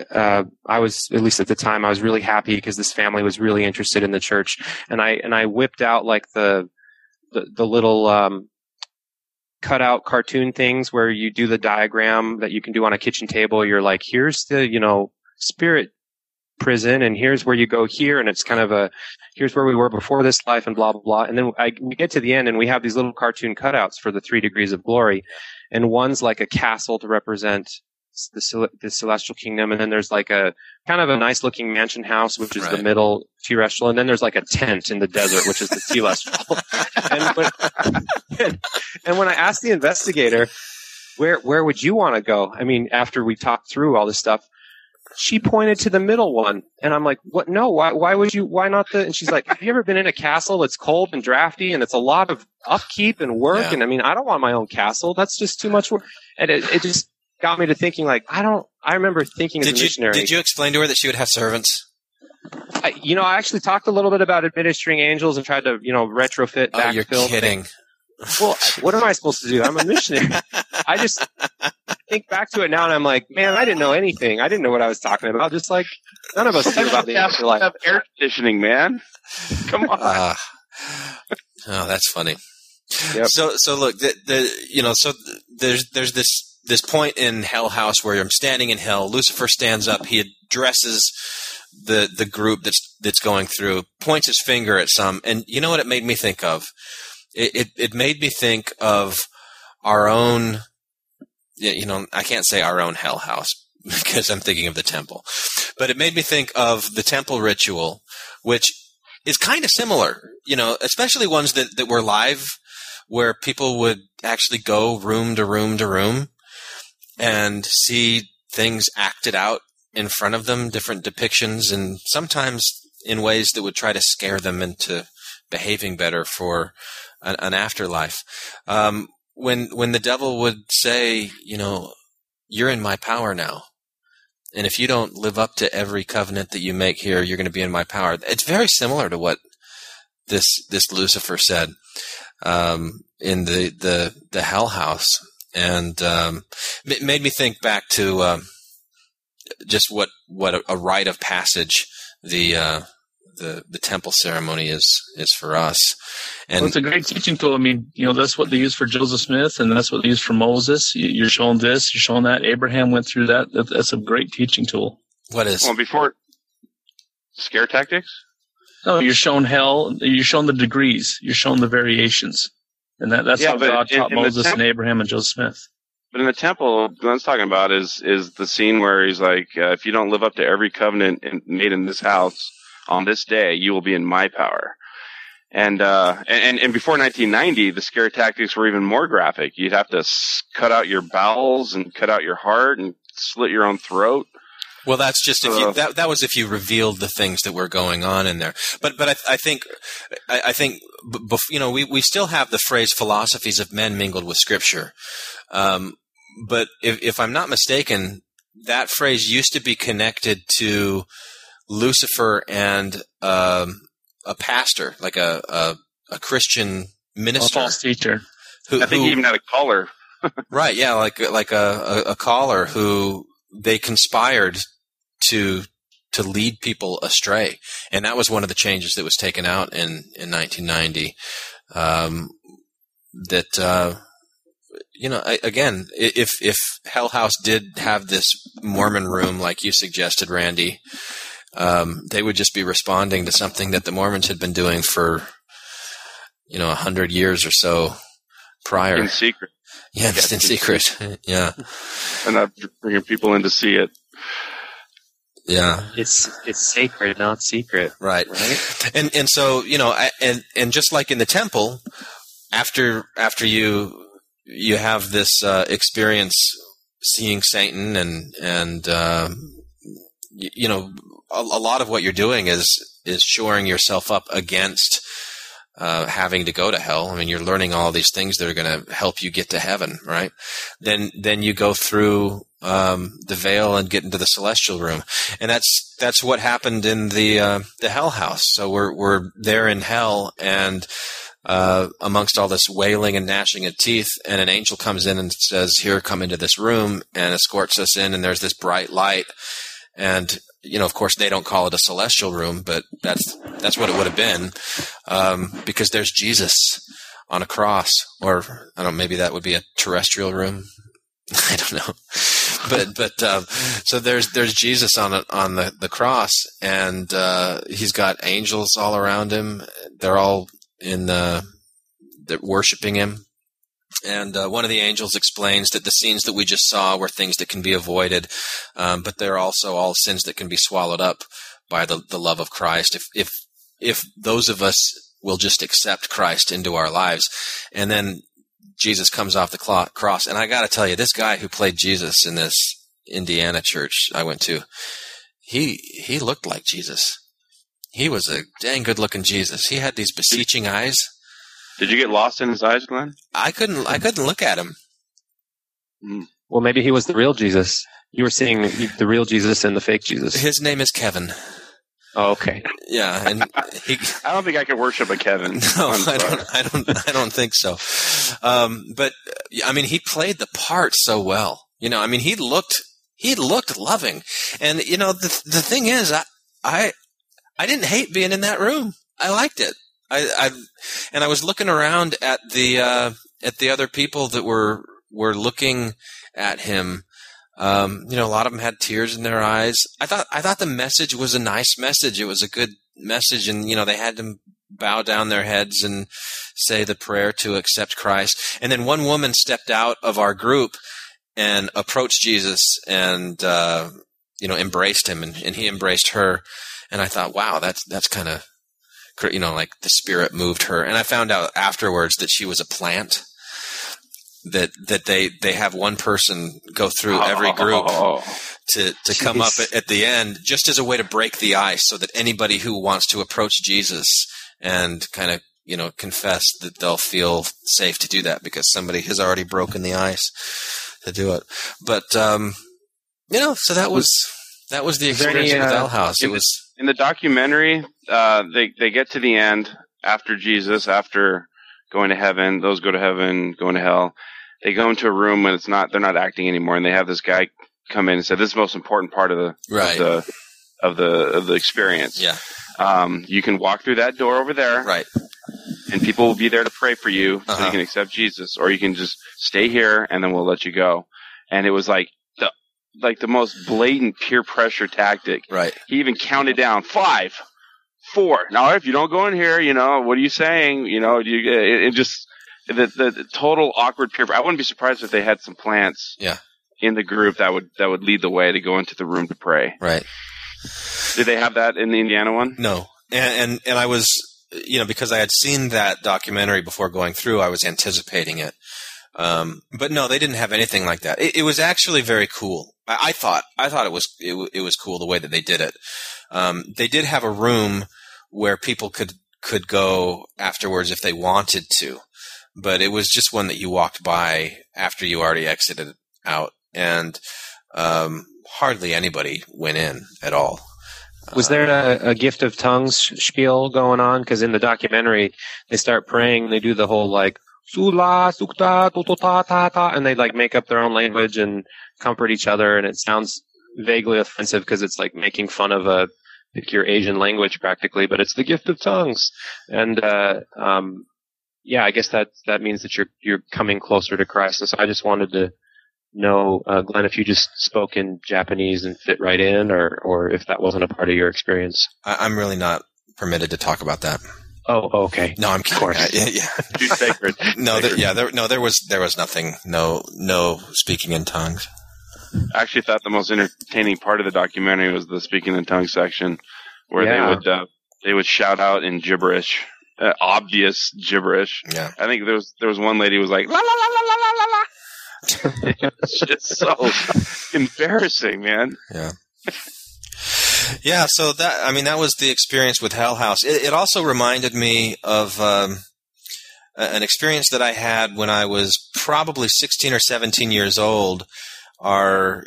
least at the time, I was really happy because this family was really interested in the church, and I whipped out like the little cut out cartoon things where you do the diagram that you can do on a kitchen table. You're like, here's the, spirit prison, and here's where you go here, and it's kind of here's where we were before this life, and blah, blah, blah. And then we get to the end, and we have these little cartoon cutouts for the 3 degrees of glory. And one's like a castle to represent the celestial kingdom, and then there's like a kind of a nice looking mansion house, which is the middle terrestrial, and then there's like a tent in the desert, which is the celestial. and when I asked the investigator, where would you want to go? I mean, after we talked through all this stuff, she pointed to the middle one, and I'm like, what? No, why would you? Why not the? And she's like, have you ever been in a castle that's cold and drafty, and it's a lot of upkeep and work? Yeah. And I mean, I don't want my own castle. That's just too much work. And it just got me to thinking, like, I remember thinking as a missionary. Did you explain to her that she would have servants? I actually talked a little bit about administering angels and tried to, retrofit backfill. Oh, you're kidding. Well, what am I supposed to do? I'm a missionary. I just think back to it now, and I'm like, man, I didn't know anything. I didn't know what I was talking about. Just like none of us do about the afterlife. Have air conditioning, man. Come on. Oh, that's funny. Yep. So look, so there's this point in Hell House where I'm standing in hell. Lucifer stands up. He addresses the group that's going through, points his finger at some, and you know what it made me think of? It made me think of our own, I can't say our own Hell House because I'm thinking of the temple, but it made me think of the temple ritual, which is kind of similar, especially ones that were live, where people would actually go room to room to room and see things acted out in front of them, different depictions, and sometimes in ways that would try to scare them into behaving better for an afterlife. When the devil would say, you're in my power now, and if you don't live up to every covenant that you make here, you're going to be in my power. It's very similar to what this Lucifer said in the Hell House. And it made me think back to just what a rite of passage the the temple ceremony is for us. And well, it's a great teaching tool. I mean, that's what they used for Joseph Smith, and that's what they used for Moses. You're showing this, you're showing that. Abraham went through that. That's a great teaching tool. What is? Well, before scare tactics? No, you're showing hell. You're showing the degrees. You're showing the variations. And that's how God taught Moses and Abraham and Joseph Smith. But in the temple, Glenn's talking about is the scene where he's like, if you don't live up to every covenant made in this house on this day, you will be in my power. And before 1990, the scare tactics were even more graphic. You'd have to cut out your bowels and cut out your heart and slit your own throat. Well, that's just if you, that was if you revealed the things that were going on in there. But I think we still have the phrase philosophies of men mingled with Scripture. But if I'm not mistaken, that phrase used to be connected to Lucifer and a pastor, like a Christian minister, a false teacher. I think he even had a caller. Right? Yeah, like a caller who they conspired to lead people astray, and that was one of the changes that was taken out in 1990. Again, if Hell House did have this Mormon room like you suggested, Randy, they would just be responding to something that the Mormons had been doing for 100 years or so prior. In secret. Yeah, just in secret. Yeah. And not bringing people in to see it. Yeah. It's sacred, not secret. Right. And so, and just like in the temple, after you have this experience seeing Satan and a lot of what you're doing is shoring yourself up against having to go to hell. I mean, you're learning all these things that are going to help you get to heaven, right? Then you go through the veil and get into the celestial room, and that's what happened in the Hell House. So we're there in hell, and amongst all this wailing and gnashing of teeth, and an angel comes in and says, "Here, come into this room," and escorts us in, and there's this bright light, and of course, they don't call it a celestial room, but that's what it would have been, because there's Jesus on a cross, or I don't know, maybe that would be a terrestrial room. I don't know, but so there's Jesus on the cross, and he's got angels all around him. They're all they're worshiping him. And one of the angels explains that the scenes that we just saw were things that can be avoided, but they're also all sins that can be swallowed up by the love of Christ if those of us will just accept Christ into our lives. And then Jesus comes off the cross. And I got to tell you, this guy who played Jesus in this Indiana church I went to, he looked like Jesus. He was a dang good-looking Jesus. He had these beseeching eyes. Did you get lost in his eyes, Glenn? I couldn't look at him. Well, maybe he was the real Jesus. You were seeing the real Jesus and the fake Jesus. His name is Kevin. Oh, okay. Yeah, and I don't think I could worship a Kevin. No, I don't think so. But I mean, he played the part so well. I mean, he looked loving, and the thing is, I didn't hate being in that room. I liked it. I was looking around at the other people that were looking at him. A lot of them had tears in their eyes. I thought the message was a nice message. It was a good message, and they had to bow down their heads and say the prayer to accept Christ. And then one woman stepped out of our group and approached Jesus and embraced him, and he embraced her. And I thought, wow, that's kind of, like the Spirit moved her. And I found out afterwards that she was a plant, that they have one person go through every group to come up at the end, just as a way to break the ice, so that anybody who wants to approach Jesus and kind of, confess, that they'll feel safe to do that because somebody has already broken the ice to do it. But, so that was the experience with Hell House. It was in the documentary. They get to the end after Jesus, after going to heaven. Those go to heaven, going to hell. They go into a room when they're not acting anymore, and they have this guy come in and say, "This is the most important part of the experience." Yeah. You can walk through that door over there, Right. and people will be there to pray for you, so Uh-huh. you can accept Jesus, or you can just stay here, and then we'll let you go. And it was like the most blatant peer pressure tactic. Right. He even counted down 5, 4. Now, if you don't go in here, what are you saying? It just the total awkward peer. I wouldn't be surprised if they had some plants. Yeah. In the group that would lead the way to go into the room to pray. Right. Did they have that in the Indiana one? No. And I was, because I had seen that documentary before going through, I was anticipating it. But no, they didn't have anything like that. It was actually very cool. I thought it was cool the way that they did it. They did have a room where people could go afterwards if they wanted to, but it was just one that you walked by after you already exited out, and hardly anybody went in at all. Was there a gift of tongues spiel going on? Because in the documentary, they start praying. They do the whole sula sukta ta ta ta, and they make up their own language and comfort each other. And it sounds vaguely offensive because it's making fun of your Asian language practically, but it's the gift of tongues. And I guess that means that you're coming closer to Christ. And so I just wanted to know, Glenn, if you just spoke in Japanese and fit right in, or if that wasn't a part of your experience. I'm really not permitted to talk about that. Oh, okay. No, I'm kidding. Of course. Yeah. Too sacred. No, there was nothing. No speaking in tongues. I actually thought the most entertaining part of the documentary was the speaking in tongues section, where they would shout out in gibberish, obvious gibberish. Yeah. I think there was one lady who was like la la la la la la la la. It's just so embarrassing, man. Yeah. Yeah, so that was the experience with Hell House. It also reminded me of an experience that I had when I was probably 16 or 17 years old. Our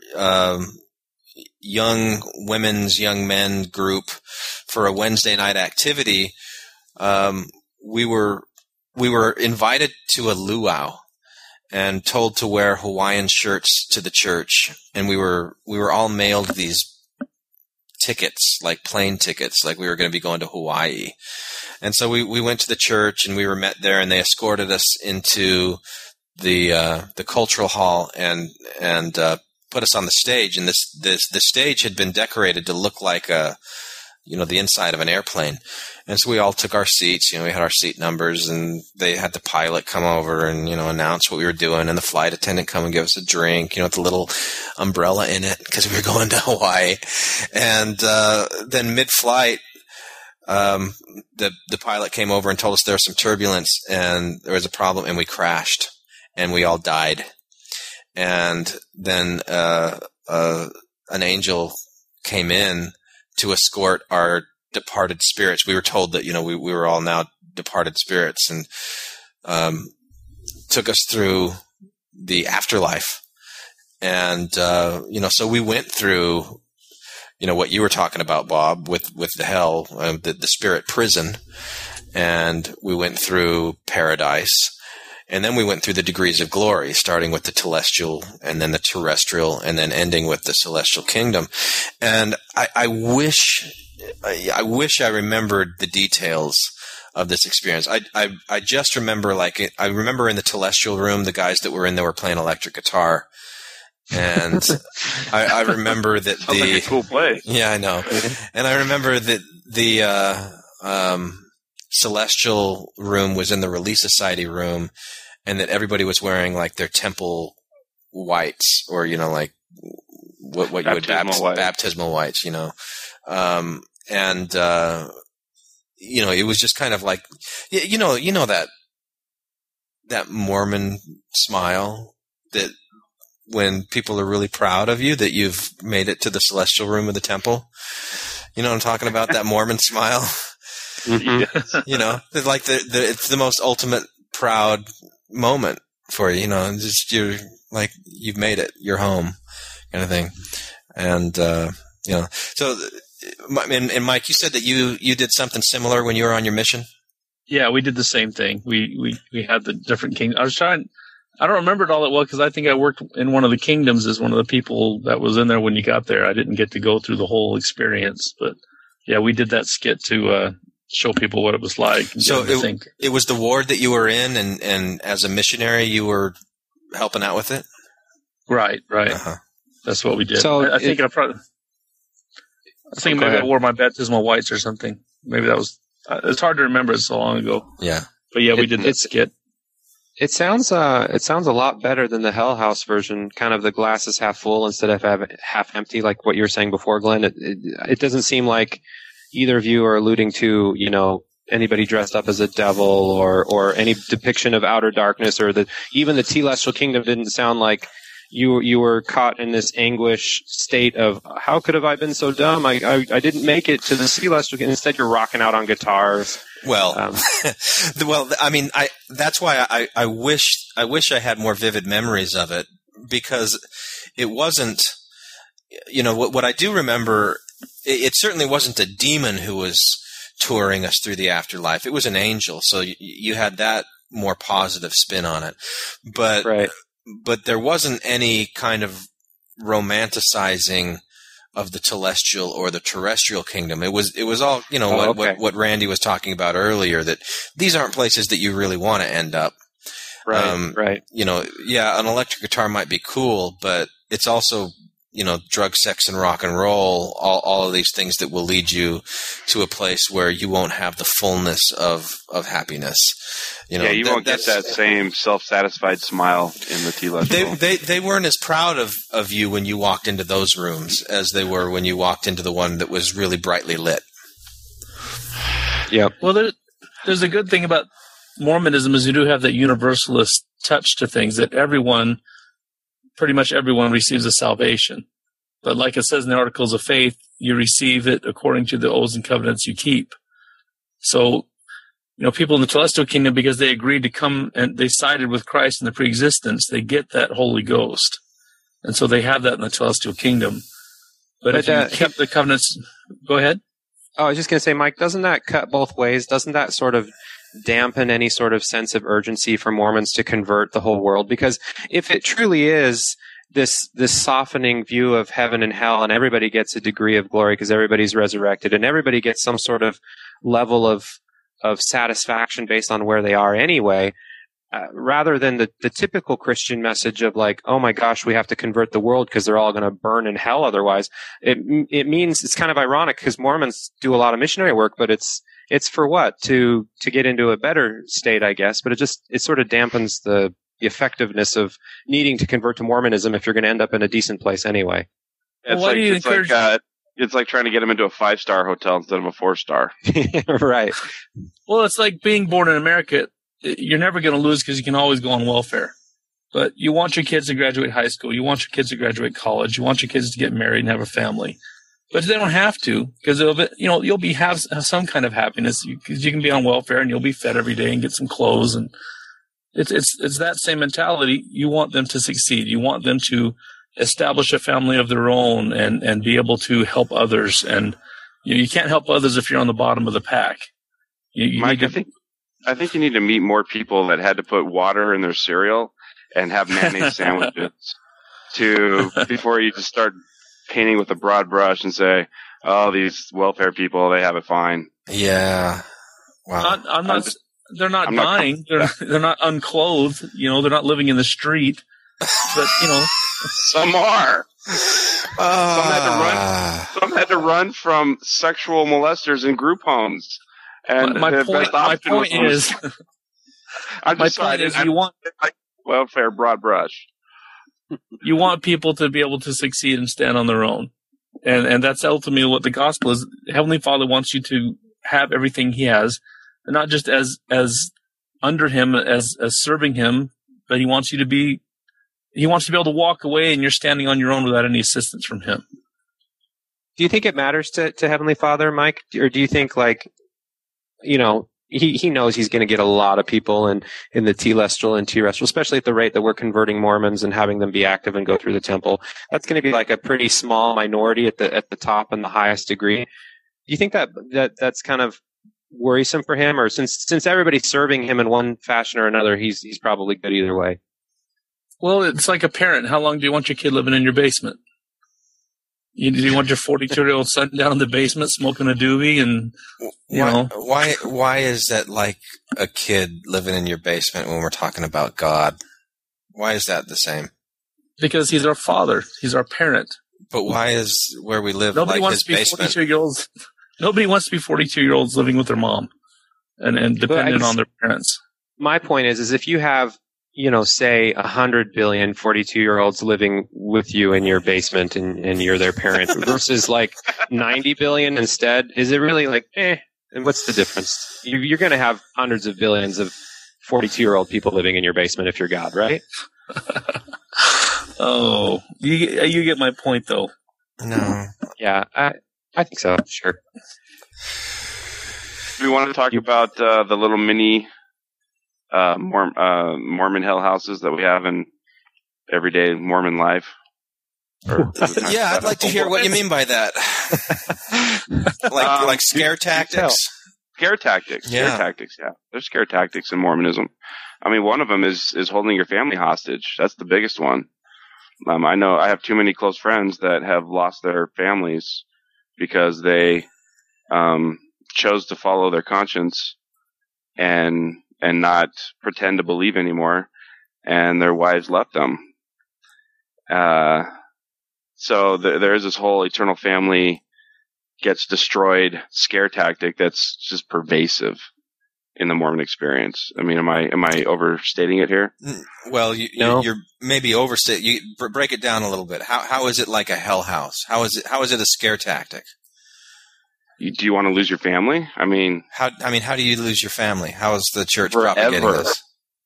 young men group, for a Wednesday night activity, we were invited to a luau and told to wear Hawaiian shirts to the church, and we were all mailed these tickets, like plane tickets, like we were going to be going to Hawaii. And so we went to the church, and we were met there, and they escorted us into the cultural hall and put us on the stage. And the stage had been decorated to look like the inside of an airplane. And so we all took our seats, we had our seat numbers, and they had the pilot come over and, announce what we were doing, and the flight attendant come and give us a drink, with a little umbrella in it, because we were going to Hawaii. And then mid-flight, the pilot came over and told us there was some turbulence and there was a problem, and we crashed, and we all died. And then an angel came in to escort our departed spirits. We were told that, we were all now departed spirits, and took us through the afterlife. And, so we went through, what you were talking about, Bob, with the hell, the spirit prison, and we went through paradise. And then we went through the degrees of glory, starting with the telestial and then the terrestrial, and then ending with the celestial kingdom. And I wish I remembered the details of this experience. I just remember, I remember in the telestial room, the guys that were in there were playing electric guitar. And I remember that Sounds like a cool play. Yeah, I know. And I remember that the celestial room was in the Relief Society room, and that everybody was wearing their temple whites, or what you would baptismal whites, and it was just kind of like that Mormon smile, that when people are really proud of you that you've made it to the celestial room of the temple. You know what I'm talking about? That Mormon smile. Mm-hmm. It's the most ultimate proud moment for you, just you're like, you've made it, you're home, kind of thing. And, so, and Mike, you said that you did something similar when you were on your mission? Yeah, we did the same thing. We had the different kingdoms. I don't remember it all that well, because I think I worked in one of the kingdoms as one of the people that was in there when you got there. I didn't get to go through the whole experience, but yeah, we did that skit to show people what it was like. And So get them to think. it was the ward that you were in, and as a missionary, you were helping out with it? Right. Uh-huh. That's what we did. So I think go maybe I ahead. wore my baptismal whites or something. Maybe that was. It's hard to remember. It's so long ago. Yeah. But yeah, we did that skit. It sounds a lot better than the Hell House version, kind of the glass is half full instead of half empty, like what you were saying before, Glenn. It doesn't seem like either of you are alluding to, anybody dressed up as a devil or any depiction of outer darkness, or even the Telestial Kingdom didn't sound like you were caught in this anguish state of how could have I been so dumb? I didn't make it to the Celestial Kingdom. Instead, you're rocking out on guitars. Well, I mean, that's why I wish I had more vivid memories of it, because it wasn't, what I do remember, it certainly wasn't a demon who was touring us through the afterlife. It was an angel. So you had that more positive spin on it, but there wasn't any kind of romanticizing of the telestial or the terrestrial kingdom. It was all, what Randy was talking about earlier, that these aren't places that you really want to end up. Right. An electric guitar might be cool, but it's also, drug, sex, and rock and roll, all of these things that will lead you to a place where you won't have the fullness of happiness. You won't get that same self-satisfied smile in the telestial. They weren't as proud of you when you walked into those rooms as they were when you walked into the one that was really brightly lit. Yeah. Well, there's a good thing about Mormonism is you do have that universalist touch to things, that pretty much everyone receives a salvation. But like it says in the Articles of Faith, you receive it according to the oaths and covenants you keep. So, people in the Celestial Kingdom, because they agreed to come and they sided with Christ in the preexistence, they get that Holy Ghost. And so they have that in the Celestial Kingdom. But if you kept the covenants, go ahead. Oh, I was just going to say, Mike, doesn't that cut both ways? Doesn't that sort of dampen any sort of sense of urgency for Mormons to convert the whole world? Because if it truly is this softening view of heaven and hell, and everybody gets a degree of glory because everybody's resurrected, and everybody gets some sort of level of satisfaction based on where they are anyway, rather than the typical Christian message of like, oh my gosh, we have to convert the world because they're all going to burn in hell otherwise. It means, it's kind of ironic because Mormons do a lot of missionary work, but it's for what? To get into a better state, I guess. But it sort of dampens the effectiveness of needing to convert to Mormonism if you're going to end up in a decent place anyway. It's like trying to get them into a 5-star hotel instead of a 4-star. Right. Well, it's like being born in America. You're never going to lose because you can always go on welfare. But you want your kids to graduate high school. You want your kids to graduate college. You want your kids to get married and have a family. But they don't have to, because you'll have some kind of happiness because you can be on welfare and you'll be fed every day and get some clothes, and it's that same mentality. You want them to succeed. You want them to establish a family of their own and be able to help others. And you can't help others if you're on the bottom of the pack. Mike, I think you need to meet more people that had to put water in their cereal and have mayonnaise sandwiches before you just start painting with a broad brush and say, oh, these welfare people, they have it fine. Yeah. Wow. They're not dying. They're not unclothed. They're not living in the street. But, some are. Some had to run from sexual molesters in group homes. And my point is, you want welfare broad brush. You want people to be able to succeed and stand on their own. And that's ultimately what the gospel is. Heavenly Father wants you to have everything He has, and not just as under Him, as serving Him, but He wants you to be able to walk away and you're standing on your own without any assistance from Him. Do you think it matters to Heavenly Father, Mike? Or do you think he knows he's going to get a lot of people in the telestial and terrestrial, especially at the rate that we're converting Mormons and having them be active and go through the temple. That's going to be like a pretty small minority at the top and the highest degree. Do you think that's kind of worrisome for him, or since everybody's serving him in one fashion or another, he's probably good either way? Well, it's like a parent. How long do you want your kid living in your basement? Do you want your 42-year-old son down in the basement smoking a doobie and why is that like a kid living in your basement when we're talking about God? Why is that the same? Because he's our father. He's our parent. But why is where we live Nobody like wants his to be basement? 42-year-olds. Nobody wants to be 42-year-olds living with their mom and dependent on their parents. My point is if you have, say 100 billion 42-year-olds living with you in your basement and you're their parent versus like 90 billion instead, is it really like, and what's the difference? You're going to have hundreds of billions of 42-year-old people living in your basement if you're God, right? Oh, you get my point, though. No. Yeah, I think so. Sure. Do we want to talk about the little mini Mormon hell houses that we have in everyday Mormon life? Yeah, I'd like to hear what you mean by that. like scare tactics? Scare tactics. Yeah. Scare tactics, yeah. There's scare tactics in Mormonism. I mean, one of them is holding your family hostage. That's the biggest one. I know I have too many close friends that have lost their families because they chose to follow their conscience and not pretend to believe anymore, and their wives left them. So there is this whole eternal family gets destroyed scare tactic that's just pervasive in the Mormon experience. I mean, am I overstating it here? Well, you're maybe overstating. You break it down a little bit. How is it like a hell house? How is it a scare tactic? Do you want to lose your family? I mean, how do you lose your family? How is the church forever propagating this?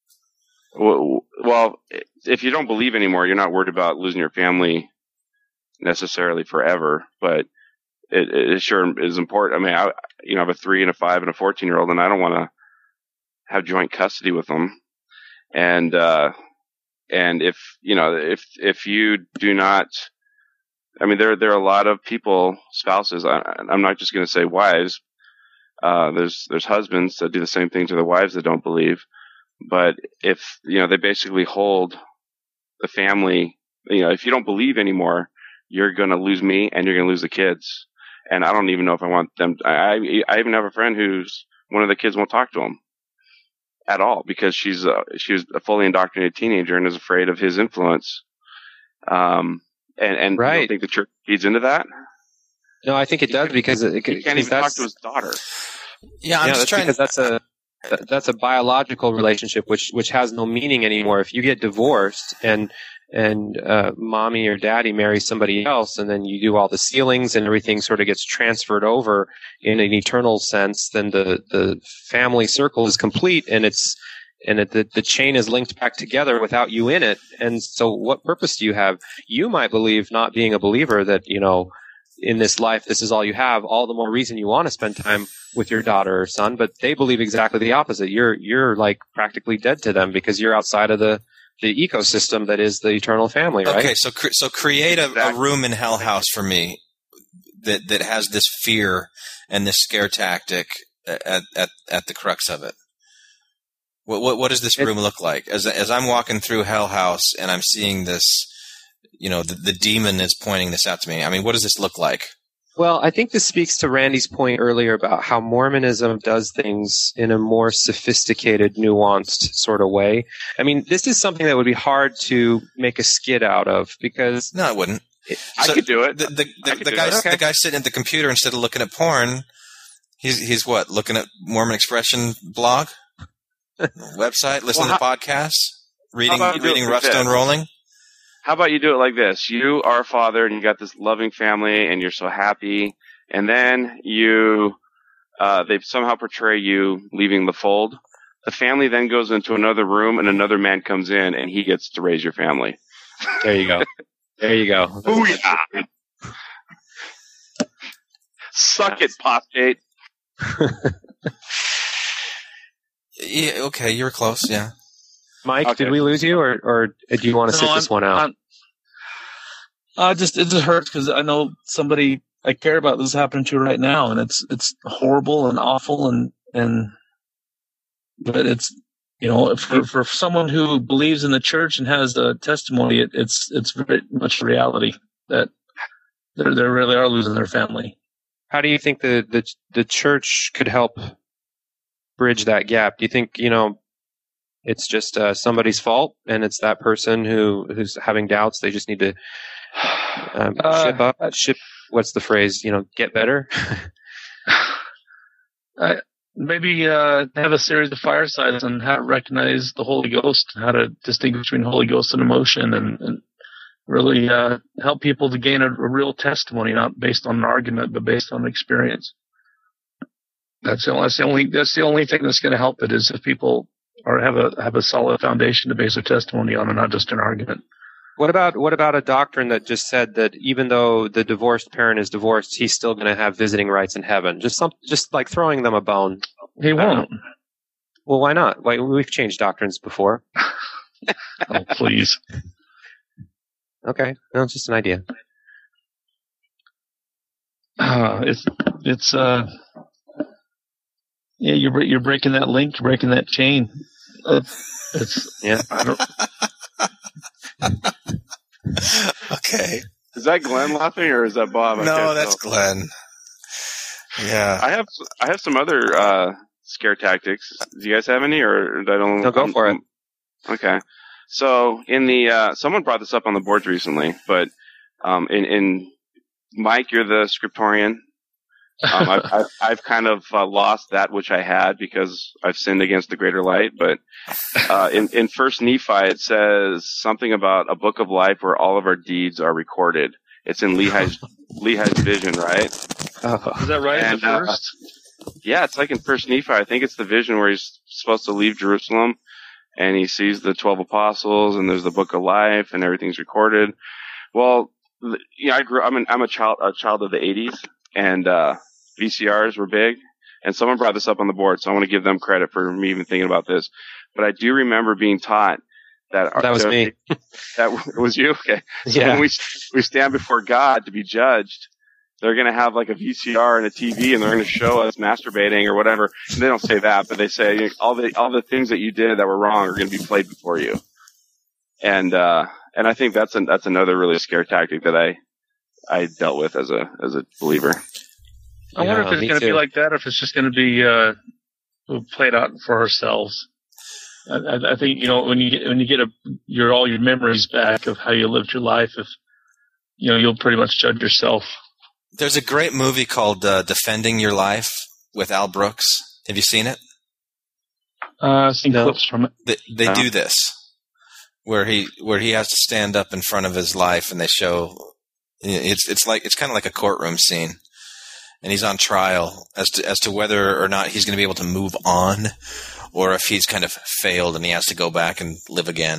Well, if you don't believe anymore, you're not worried about losing your family necessarily forever, but it sure is important. I mean, I have a 3 and a 5 and a 14-year-old, and I don't want to have joint custody with them. And if you do not, I mean, there are a lot of people, spouses. I'm not just going to say wives. There's husbands that do the same thing to their wives that don't believe. But if they basically hold the family, if you don't believe anymore, you're going to lose me and you're going to lose the kids. And I don't even know if I want them. I even have a friend who's one of the kids won't talk to him at all because she was a fully indoctrinated teenager and is afraid of his influence. And right. You don't think the church feeds into that? No, I think it does because he can't even talk to his daughter. Yeah, I'm just trying. Because that's a biological relationship which has no meaning anymore. If you get divorced and mommy or daddy marries somebody else, and then you do all the sealings and everything sort of gets transferred over in an eternal sense, then the family circle is complete and the chain is linked back together without you in it. And so what purpose do you have? You might believe, not being a believer, that, in this life, this is all you have, all the more reason you want to spend time with your daughter or son, but they believe exactly the opposite. You're like practically dead to them because you're outside of the ecosystem that is the eternal family, right? Okay, so create a room in Hell House for me that has this fear and this scare tactic at the crux of it. What does this room look like? As I'm walking through Hell House and I'm seeing this, the demon is pointing this out to me. I mean, what does this look like? Well, I think this speaks to Randy's point earlier about how Mormonism does things in a more sophisticated, nuanced sort of way. I mean, this is something that would be hard to make a skit out of because... No, it wouldn't. I could do it. The guy sitting at the computer instead of looking at porn, he's what? Looking at Mormon Expression blog? Website? Listening to podcasts? Reading Rough Stone Rolling? How about you do it like this? You are a father and you got this loving family and you're so happy, and then they somehow portray you leaving the fold. The family then goes into another room and another man comes in and he gets to raise your family. There you go. There you go. Oh yeah. Suck it, Popgate. Yeah, okay, you were close, yeah. Mike, Okay. Did we lose you, or do you want to sit this one out? It just hurts because I know somebody I care about this is happening to right now, and it's horrible and awful, but it's for someone who believes in the church and has a testimony, it's very much reality that They really are losing their family. How do you think the church could help bridge that gap? Do you think, it's just somebody's fault, and it's that person who's having doubts? They just need to what's the phrase? Get better. Maybe have a series of firesides on how to recognize the Holy Ghost, how to distinguish between Holy Ghost and emotion, and really help people to gain a real testimony, not based on an argument, but based on experience. That's the only thing that's going to help it, is if people have a solid foundation to base their testimony on, and not just an argument. What about a doctrine that just said that even though the divorced parent is divorced, he's still going to have visiting rights in heaven? Just like throwing them a bone. He won't. Well, why not? We've changed doctrines before. Oh, please. Okay, no, it's just an idea. You're breaking that link, you're breaking that chain. Yeah. Okay. Is that Glenn laughing or is that Bob? No, that's Glenn. Yeah. I have some other scare tactics. Do you guys have any, or I don't? No, go for it. Okay. So in the someone brought this up on the boards recently, but in Mike, you're the scriptorian. I've kind of lost that which I had because I've sinned against the greater light. But in First Nephi, it says something about a book of life where all of our deeds are recorded. It's in Lehi's vision, right? Is that right? And, the first? Yeah, it's like in First Nephi. I think it's the vision where he's supposed to leave Jerusalem, and he sees the 12 apostles, and there's the book of life, and everything's recorded. Well, I'm a child of the 80s, and VCRs were big, and someone brought this up on the board, so I want to give them credit for me even thinking about this. But I do remember being taught that was me. That was you? Okay. So Yeah. when we stand before God to be judged, they're going to have like a VCR and a TV, and they're going to show us masturbating or whatever. And they don't say that, but they say all the things that you did that were wrong are going to be played before you. And I think that's another really scare tactic that I dealt with as a believer. I wonder if it's going to be like that, or if it's just going to be played out for ourselves. I think when you get all your memories back of how you lived your life, if you'll pretty much judge yourself. There's a great movie called Defending Your Life with Al Brooks. Have you seen it? I've seen clips from it. They do this where he has to stand up in front of his life, and they show it's kind of like a courtroom scene, and he's on trial as to whether or not he's going to be able to move on, or if he's kind of failed and he has to go back and live again.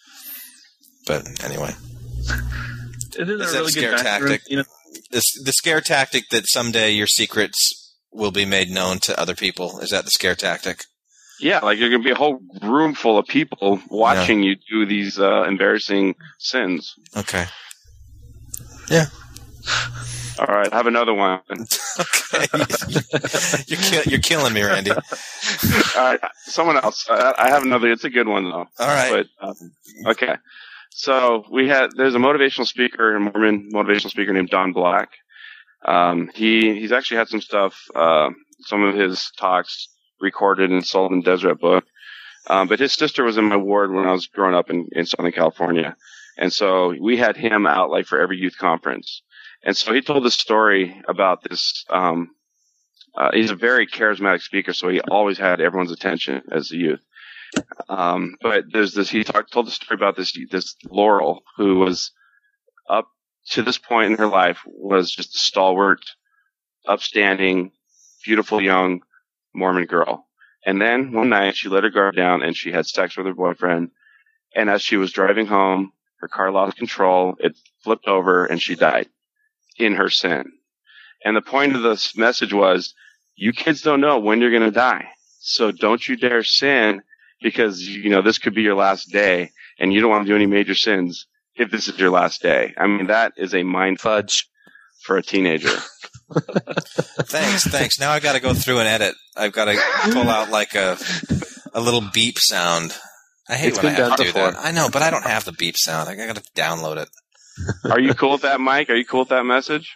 But anyway, Isn't that is a that really a scare good tactic? The scare tactic that someday your secrets will be made known to other people. Is that the scare tactic? Yeah, like there's going to be a whole room full of people watching you do these embarrassing sins. Okay. Yeah. All right, I have another one. Okay. You're killing me, Randy. All right, someone else. I have another. It's a good one, though. All right. But, okay. So there's a motivational speaker, a Mormon motivational speaker named Don Black. He's actually had some stuff, some of his talks recorded in Sullivan Deseret book. But his sister was in my ward when I was growing up in Southern California. And so we had him out like for every youth conference. And so he told this story about this, he's a very charismatic speaker, so he always had everyone's attention as a youth. But there's this, told the story about this Laurel who was up to this point in her life was just a stalwart, upstanding, beautiful young Mormon girl. And then one night she let her guard down and she had sex with her boyfriend. And as she was driving home, her car lost control. It flipped over and she died in her sin. And the point of this message was, you kids don't know when you're going to die. So don't you dare sin, because, this could be your last day and you don't want to do any major sins if this is your last day. I mean, that is a mind fudge for a teenager. Thanks. Now I've got to go through and edit. I've got to pull out like a little beep sound. I hate when I have to do that. I know, but I don't have the beep sound. I got to download it. Are you cool with that, Mike? Are you cool with that message?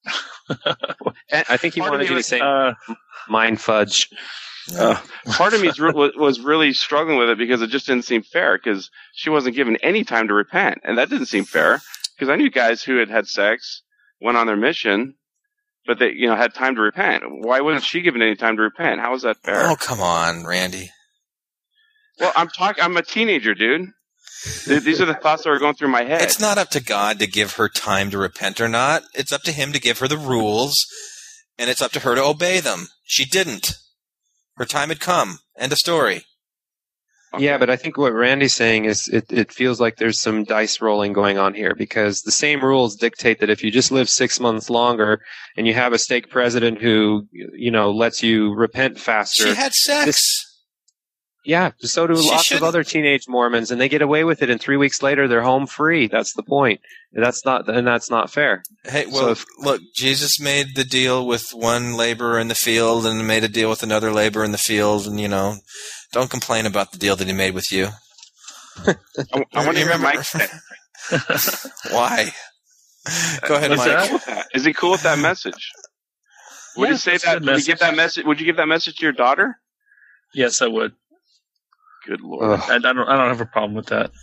I think he Part of wanted me you to was, say mind fudge. Part of me was really struggling with it because it just didn't seem fair because she wasn't given any time to repent. And that didn't seem fair because I knew guys who had had sex, went on their mission, but they, had time to repent. Why wasn't she given any time to repent? How is that fair? Oh, come on, Randy. Well, I'm a teenager, dude. These are the thoughts that are going through my head. It's not up to God to give her time to repent or not. It's up to him to give her the rules, and it's up to her to obey them. She didn't. Her time had come. End of story. Okay. Yeah, but I think what Randy's saying is it feels like there's some dice rolling going on here because the same rules dictate that if you just live 6 months longer and you have a stake president who, lets you repent faster. She had sex. Yeah, so do lots of other teenage Mormons, and they get away with it, and 3 weeks later they're home free. That's the point. That's not fair. Hey, well, look, Jesus made the deal with one laborer in the field and made a deal with another laborer in the field, and, don't complain about the deal that he made with you. I want to hear Mike say. Why? Go ahead, Mike. Is he cool with that message? Would you say that? Would you give that message? Would you give that message to your daughter? Yes, I would. Good Lord. I don't have a problem with that.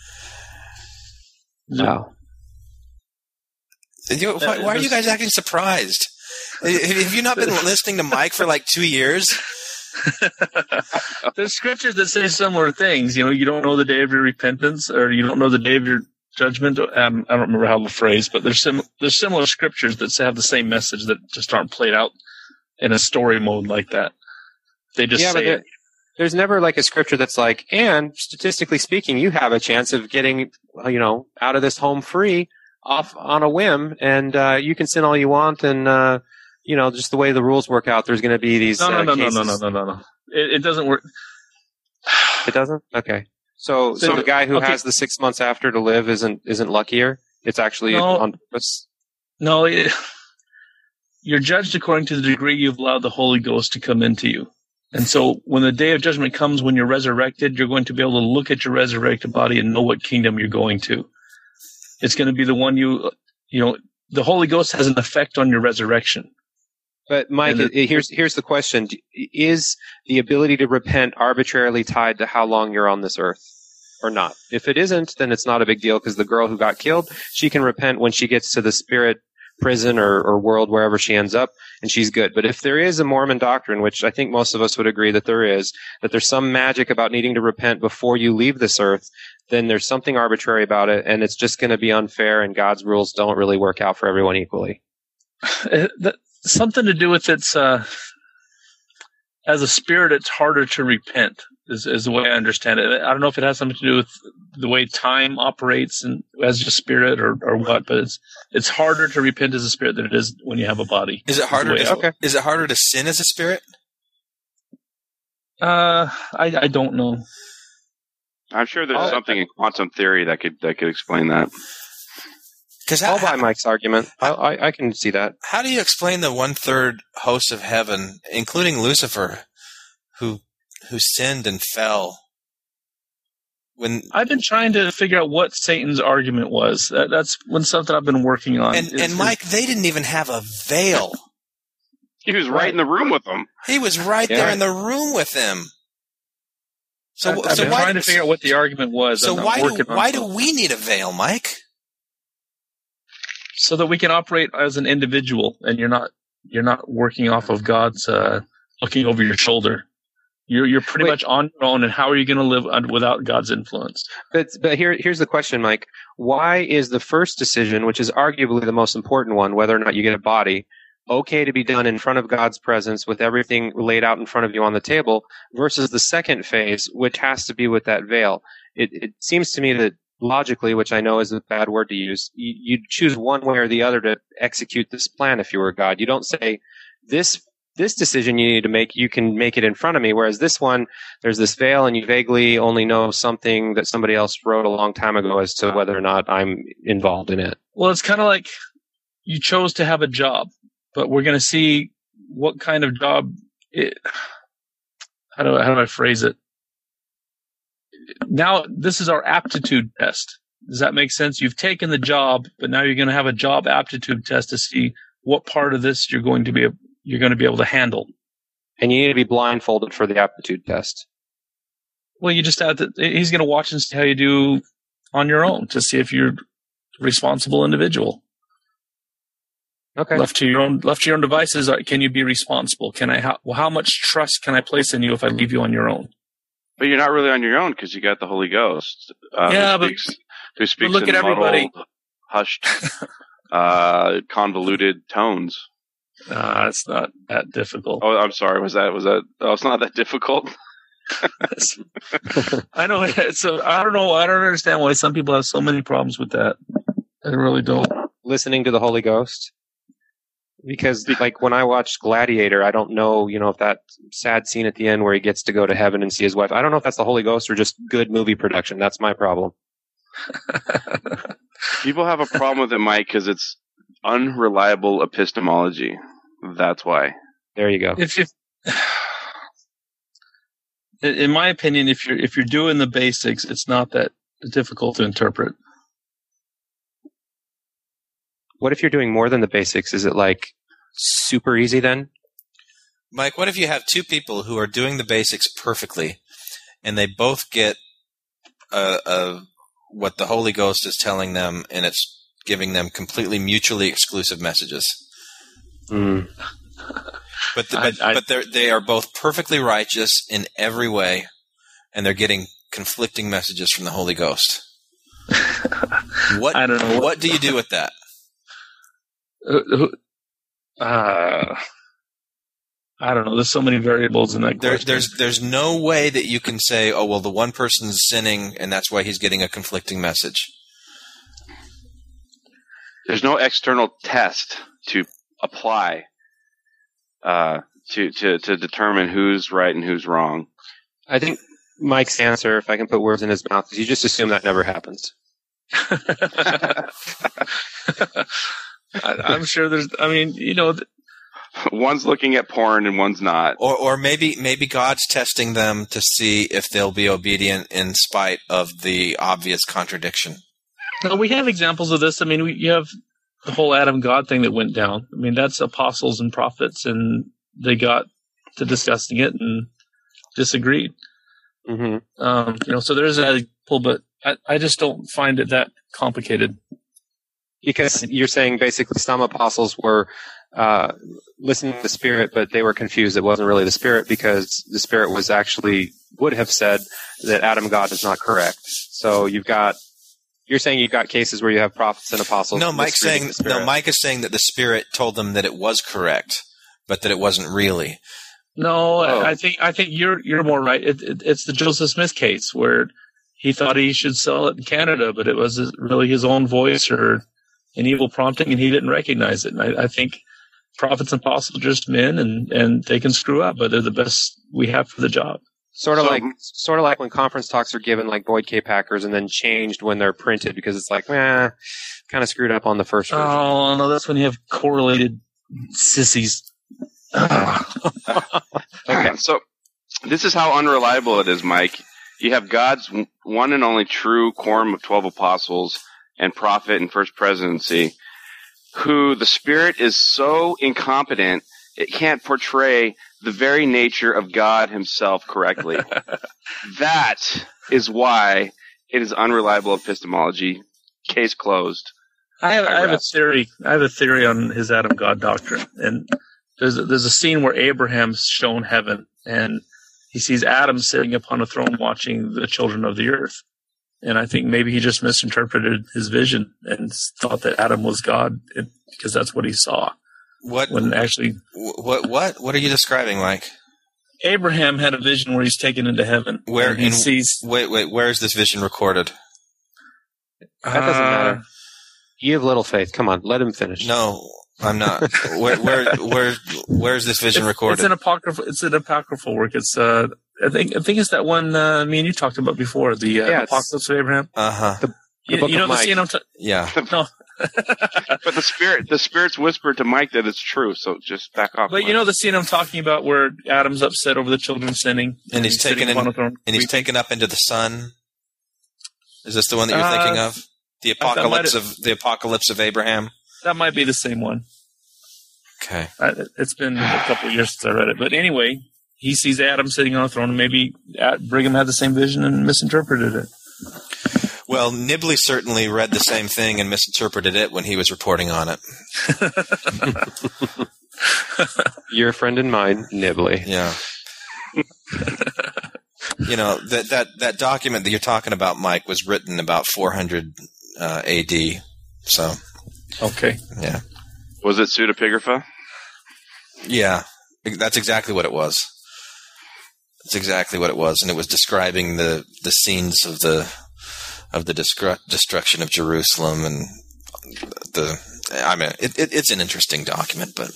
No. Why are you guys acting surprised? Have you not been listening to Mike for like 2 years? There's scriptures that say similar things. You don't know the day of your repentance, or you don't know the day of your judgment. I don't remember how the phrase, but there's similar scriptures that have the same message that just aren't played out in a story mode like that. They just say it. There's never like a scripture that's like, and statistically speaking, you have a chance of getting, out of this home free off on a whim, and you can sin all you want, and just the way the rules work out, there's going to be these. No. It doesn't work. It doesn't? Okay. So the guy who has the 6 months after to live isn't luckier. It's actually on purpose. No, you're judged according to the degree you've allowed the Holy Ghost to come into you. And so when the day of judgment comes, when you're resurrected, you're going to be able to look at your resurrected body and know what kingdom you're going to. It's going to be the one the Holy Ghost has an effect on your resurrection. But Mike, here's the question. Is the ability to repent arbitrarily tied to how long you're on this earth or not? If it isn't, then it's not a big deal because the girl who got killed, she can repent when she gets to the spirit prison or world, wherever she ends up, and she's good. But if there is a Mormon doctrine, which I think most of us would agree that there's some magic about needing to repent before you leave this earth, then there's something arbitrary about it, and it's just going to be unfair, and God's rules don't really work out for everyone equally. Something to do with its, as a spirit, it's harder to repent, is the way I understand it. I don't know if it has something to do with the way time operates and as a spirit or what, but it's harder to repent as a spirit than it is when you have a body. Is it harder to sin as a spirit? I don't know. I'm sure there's something in quantum theory that could explain that. I'll buy Mike's argument. I can see that. How do you explain the 1/3 host of heaven, including Lucifer, who sinned and fell? When I've been trying to figure out what Satan's argument was. That's something I've been working on. And Mike, they didn't even have a veil. He was right in the room with them. He was right there in the room with them. So I've been trying to figure out what the argument was. So why do we need a veil, Mike? So that we can operate as an individual, and you're not working off of God's looking over your shoulder. You're pretty much on your own, and how are you going to live without God's influence? But here's the question, Mike. Why is the first decision, which is arguably the most important one, whether or not you get a body, okay to be done in front of God's presence with everything laid out in front of you on the table, versus the second phase, which has to be with that veil? It seems to me that logically, which I know is a bad word to use, you'd choose one way or the other to execute this plan if you were God. You don't say, this decision you need to make, you can make it in front of me, whereas this one, there's this veil and you vaguely only know something that somebody else wrote a long time ago as to whether or not I'm involved in it. Well, it's kind of like you chose to have a job, but we're going to see what kind of job how do I phrase it? Now, this is our aptitude test. Does that make sense? You've taken the job, but now you're going to have a job aptitude test to see what part of this you're going to be able to handle. And you need to be blindfolded for the aptitude test. Well, you just have to. He's going to watch and see how you do on your own to see if you're a responsible individual. Okay. Left to your own devices, can you be responsible? How much trust can I place in you if I leave you on your own? But you're not really on your own because you got the Holy Ghost. Who speaks look in at everybody. muddled, hushed, convoluted tones. It's not that difficult. Oh, I'm sorry. Was that? Oh, it's not that difficult. I know. So I don't know. I don't understand why some people have so many problems with that. I really don't. Listening to the Holy Ghost. Because, like, when I watched Gladiator, I don't know, if that sad scene at the end where he gets to go to heaven and see his wife, I don't know if that's the Holy Ghost or just good movie production. That's my problem. People have a problem with it, Mike, because it's unreliable epistemology. That's why. There you go. In my opinion, if you're doing the basics, it's not that difficult to interpret. What if you're doing more than the basics? Is it like super easy then? Mike, what if you have two people who are doing the basics perfectly and they both get what the Holy Ghost is telling them and it's giving them completely mutually exclusive messages? Mm. But they are both perfectly righteous in every way and they're getting conflicting messages from the Holy Ghost. I don't know. What do you do with that? I don't know. There's so many variables in that question. There's no way that you can say, oh, well, the one person's sinning, and that's why he's getting a conflicting message. There's no external test to apply to determine who's right and who's wrong. I think Mike's answer, if I can put words in his mouth, is you just assume that never happens. I'm sure there's. One's looking at porn and one's not. Or maybe God's testing them to see if they'll be obedient in spite of the obvious contradiction. No, we have examples of this. You have the whole Adam God thing that went down. That's apostles and prophets, and they got to discussing it and disagreed. Mm-hmm. So there's a pull, but I just don't find it that complicated. Because you're saying basically some apostles were listening to the Spirit, but they were confused. It wasn't really the Spirit because the Spirit would have said that Adam God is not correct. So you're saying you've got cases where you have prophets and apostles. No, Mike is saying that the Spirit told them that it was correct, but that it wasn't really. No, oh. I think you're more right. It's the Joseph Smith case where he thought he should sell it in Canada, but it was really his own voice or an evil prompting, and he didn't recognize it. And I think prophets and apostles are just men, and they can screw up, but they're the best we have for the job. Sort of like when conference talks are given, like Boyd K. Packer's, and then changed when they're printed because it's like, kind of screwed up on the first version. Oh no, that's when you have correlated sissies. Okay, so this is how unreliable it is, Mike. You have God's one and only true quorum of 12 apostles and prophet and first presidency, who the Spirit is so incompetent it can't portray the very nature of God himself correctly. That is why it is unreliable epistemology. Case closed. I have a theory. I have a theory on his Adam God doctrine, and there's a scene where Abraham's shown heaven, and he sees Adam sitting upon a throne watching the children of the earth. And I think maybe he just misinterpreted his vision and thought that Adam was God because that's what he saw. What are you describing, Mike? Abraham had a vision where he's taken into heaven. Where he sees? Wait, where is this vision recorded? That doesn't matter. You have little faith. Come on, let him finish. No, I'm not. Where is this vision recorded? It's an apocryphal work. It's I think it's that one me and you talked about before, the Apocalypse of Abraham. Uh-huh. The scene I'm yeah. No. But the Spirit's whispered to Mike that it's true, so just back off. But Mike. the scene I'm talking about where Adam's upset over the children sinning, and he's taken up into the sun. Is this the one that you're thinking of? The apocalypse of Abraham. That might be the same one. Okay. It's been a couple of years since I read it. But anyway, he sees Adam sitting on a throne, and maybe Brigham had the same vision and misinterpreted it. Well, Nibley certainly read the same thing and misinterpreted it when he was reporting on it. Your friend and mine, Nibley. Yeah. You know, that document that you're talking about, Mike, was written about 400 AD. So. Okay. Yeah. Was it pseudepigrapha? Yeah. That's exactly what it was. That's exactly what it was. And it was describing the scenes of the destruction of Jerusalem, and it's an interesting document, but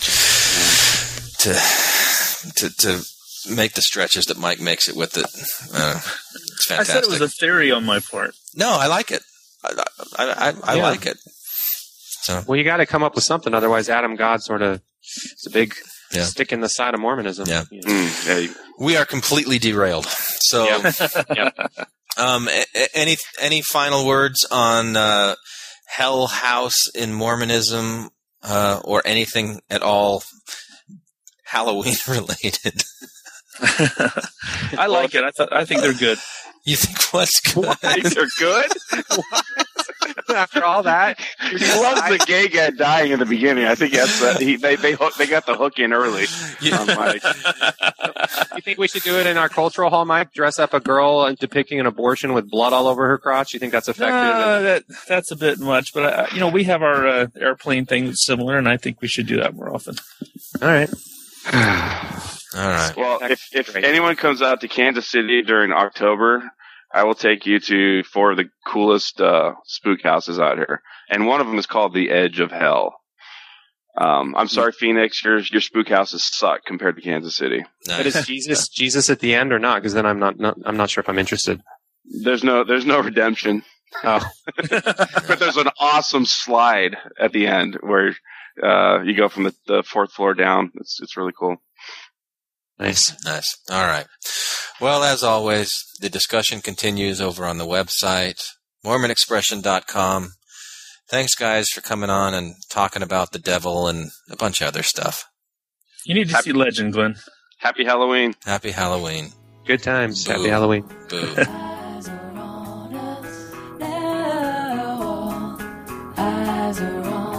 to make the stretches that Mike makes it with it, it's fantastic. I said it was a theory on my part. No, I like it. I like it. So. Well, you got to come up with something, otherwise Adam God sort of is a big stick in the side of Mormonism. Yeah. You know? We are completely derailed. So. Yep. Any final words on Hell House in Mormonism, or anything at all Halloween related? I like it. I think they're good. You think what's good? They're good? After all that, He loves the gay guy dying in the beginning. I think that's they got the hook in early. On Mike. You think we should do it in our cultural hall, Mike? Dress up a girl and depicting an abortion with blood all over her crotch? You think that's effective? That's a bit much, but we have our airplane thing that's similar, and I think we should do that more often. All right. All right. Well, if anyone comes out to Kansas City during October, I will take you to 4 of the coolest spook houses out here, and one of them is called the Edge of Hell. I'm sorry, Phoenix, your spook houses suck compared to Kansas City. Nice. But is Jesus at the end or not? Because then I'm not sure if I'm interested. There's no redemption. Oh, but there's an awesome slide at the end where you go from the 4th floor down. It's really cool. nice. All right. Well, as always, the discussion continues over on the website, MormonExpression.com. Thanks, guys, for coming on and talking about the devil and a bunch of other stuff. You need to see Legend, Glenn. Happy Halloween. Happy Halloween. Good times. Boo. Happy Halloween. Boo. Eyes are on us now. Eyes are on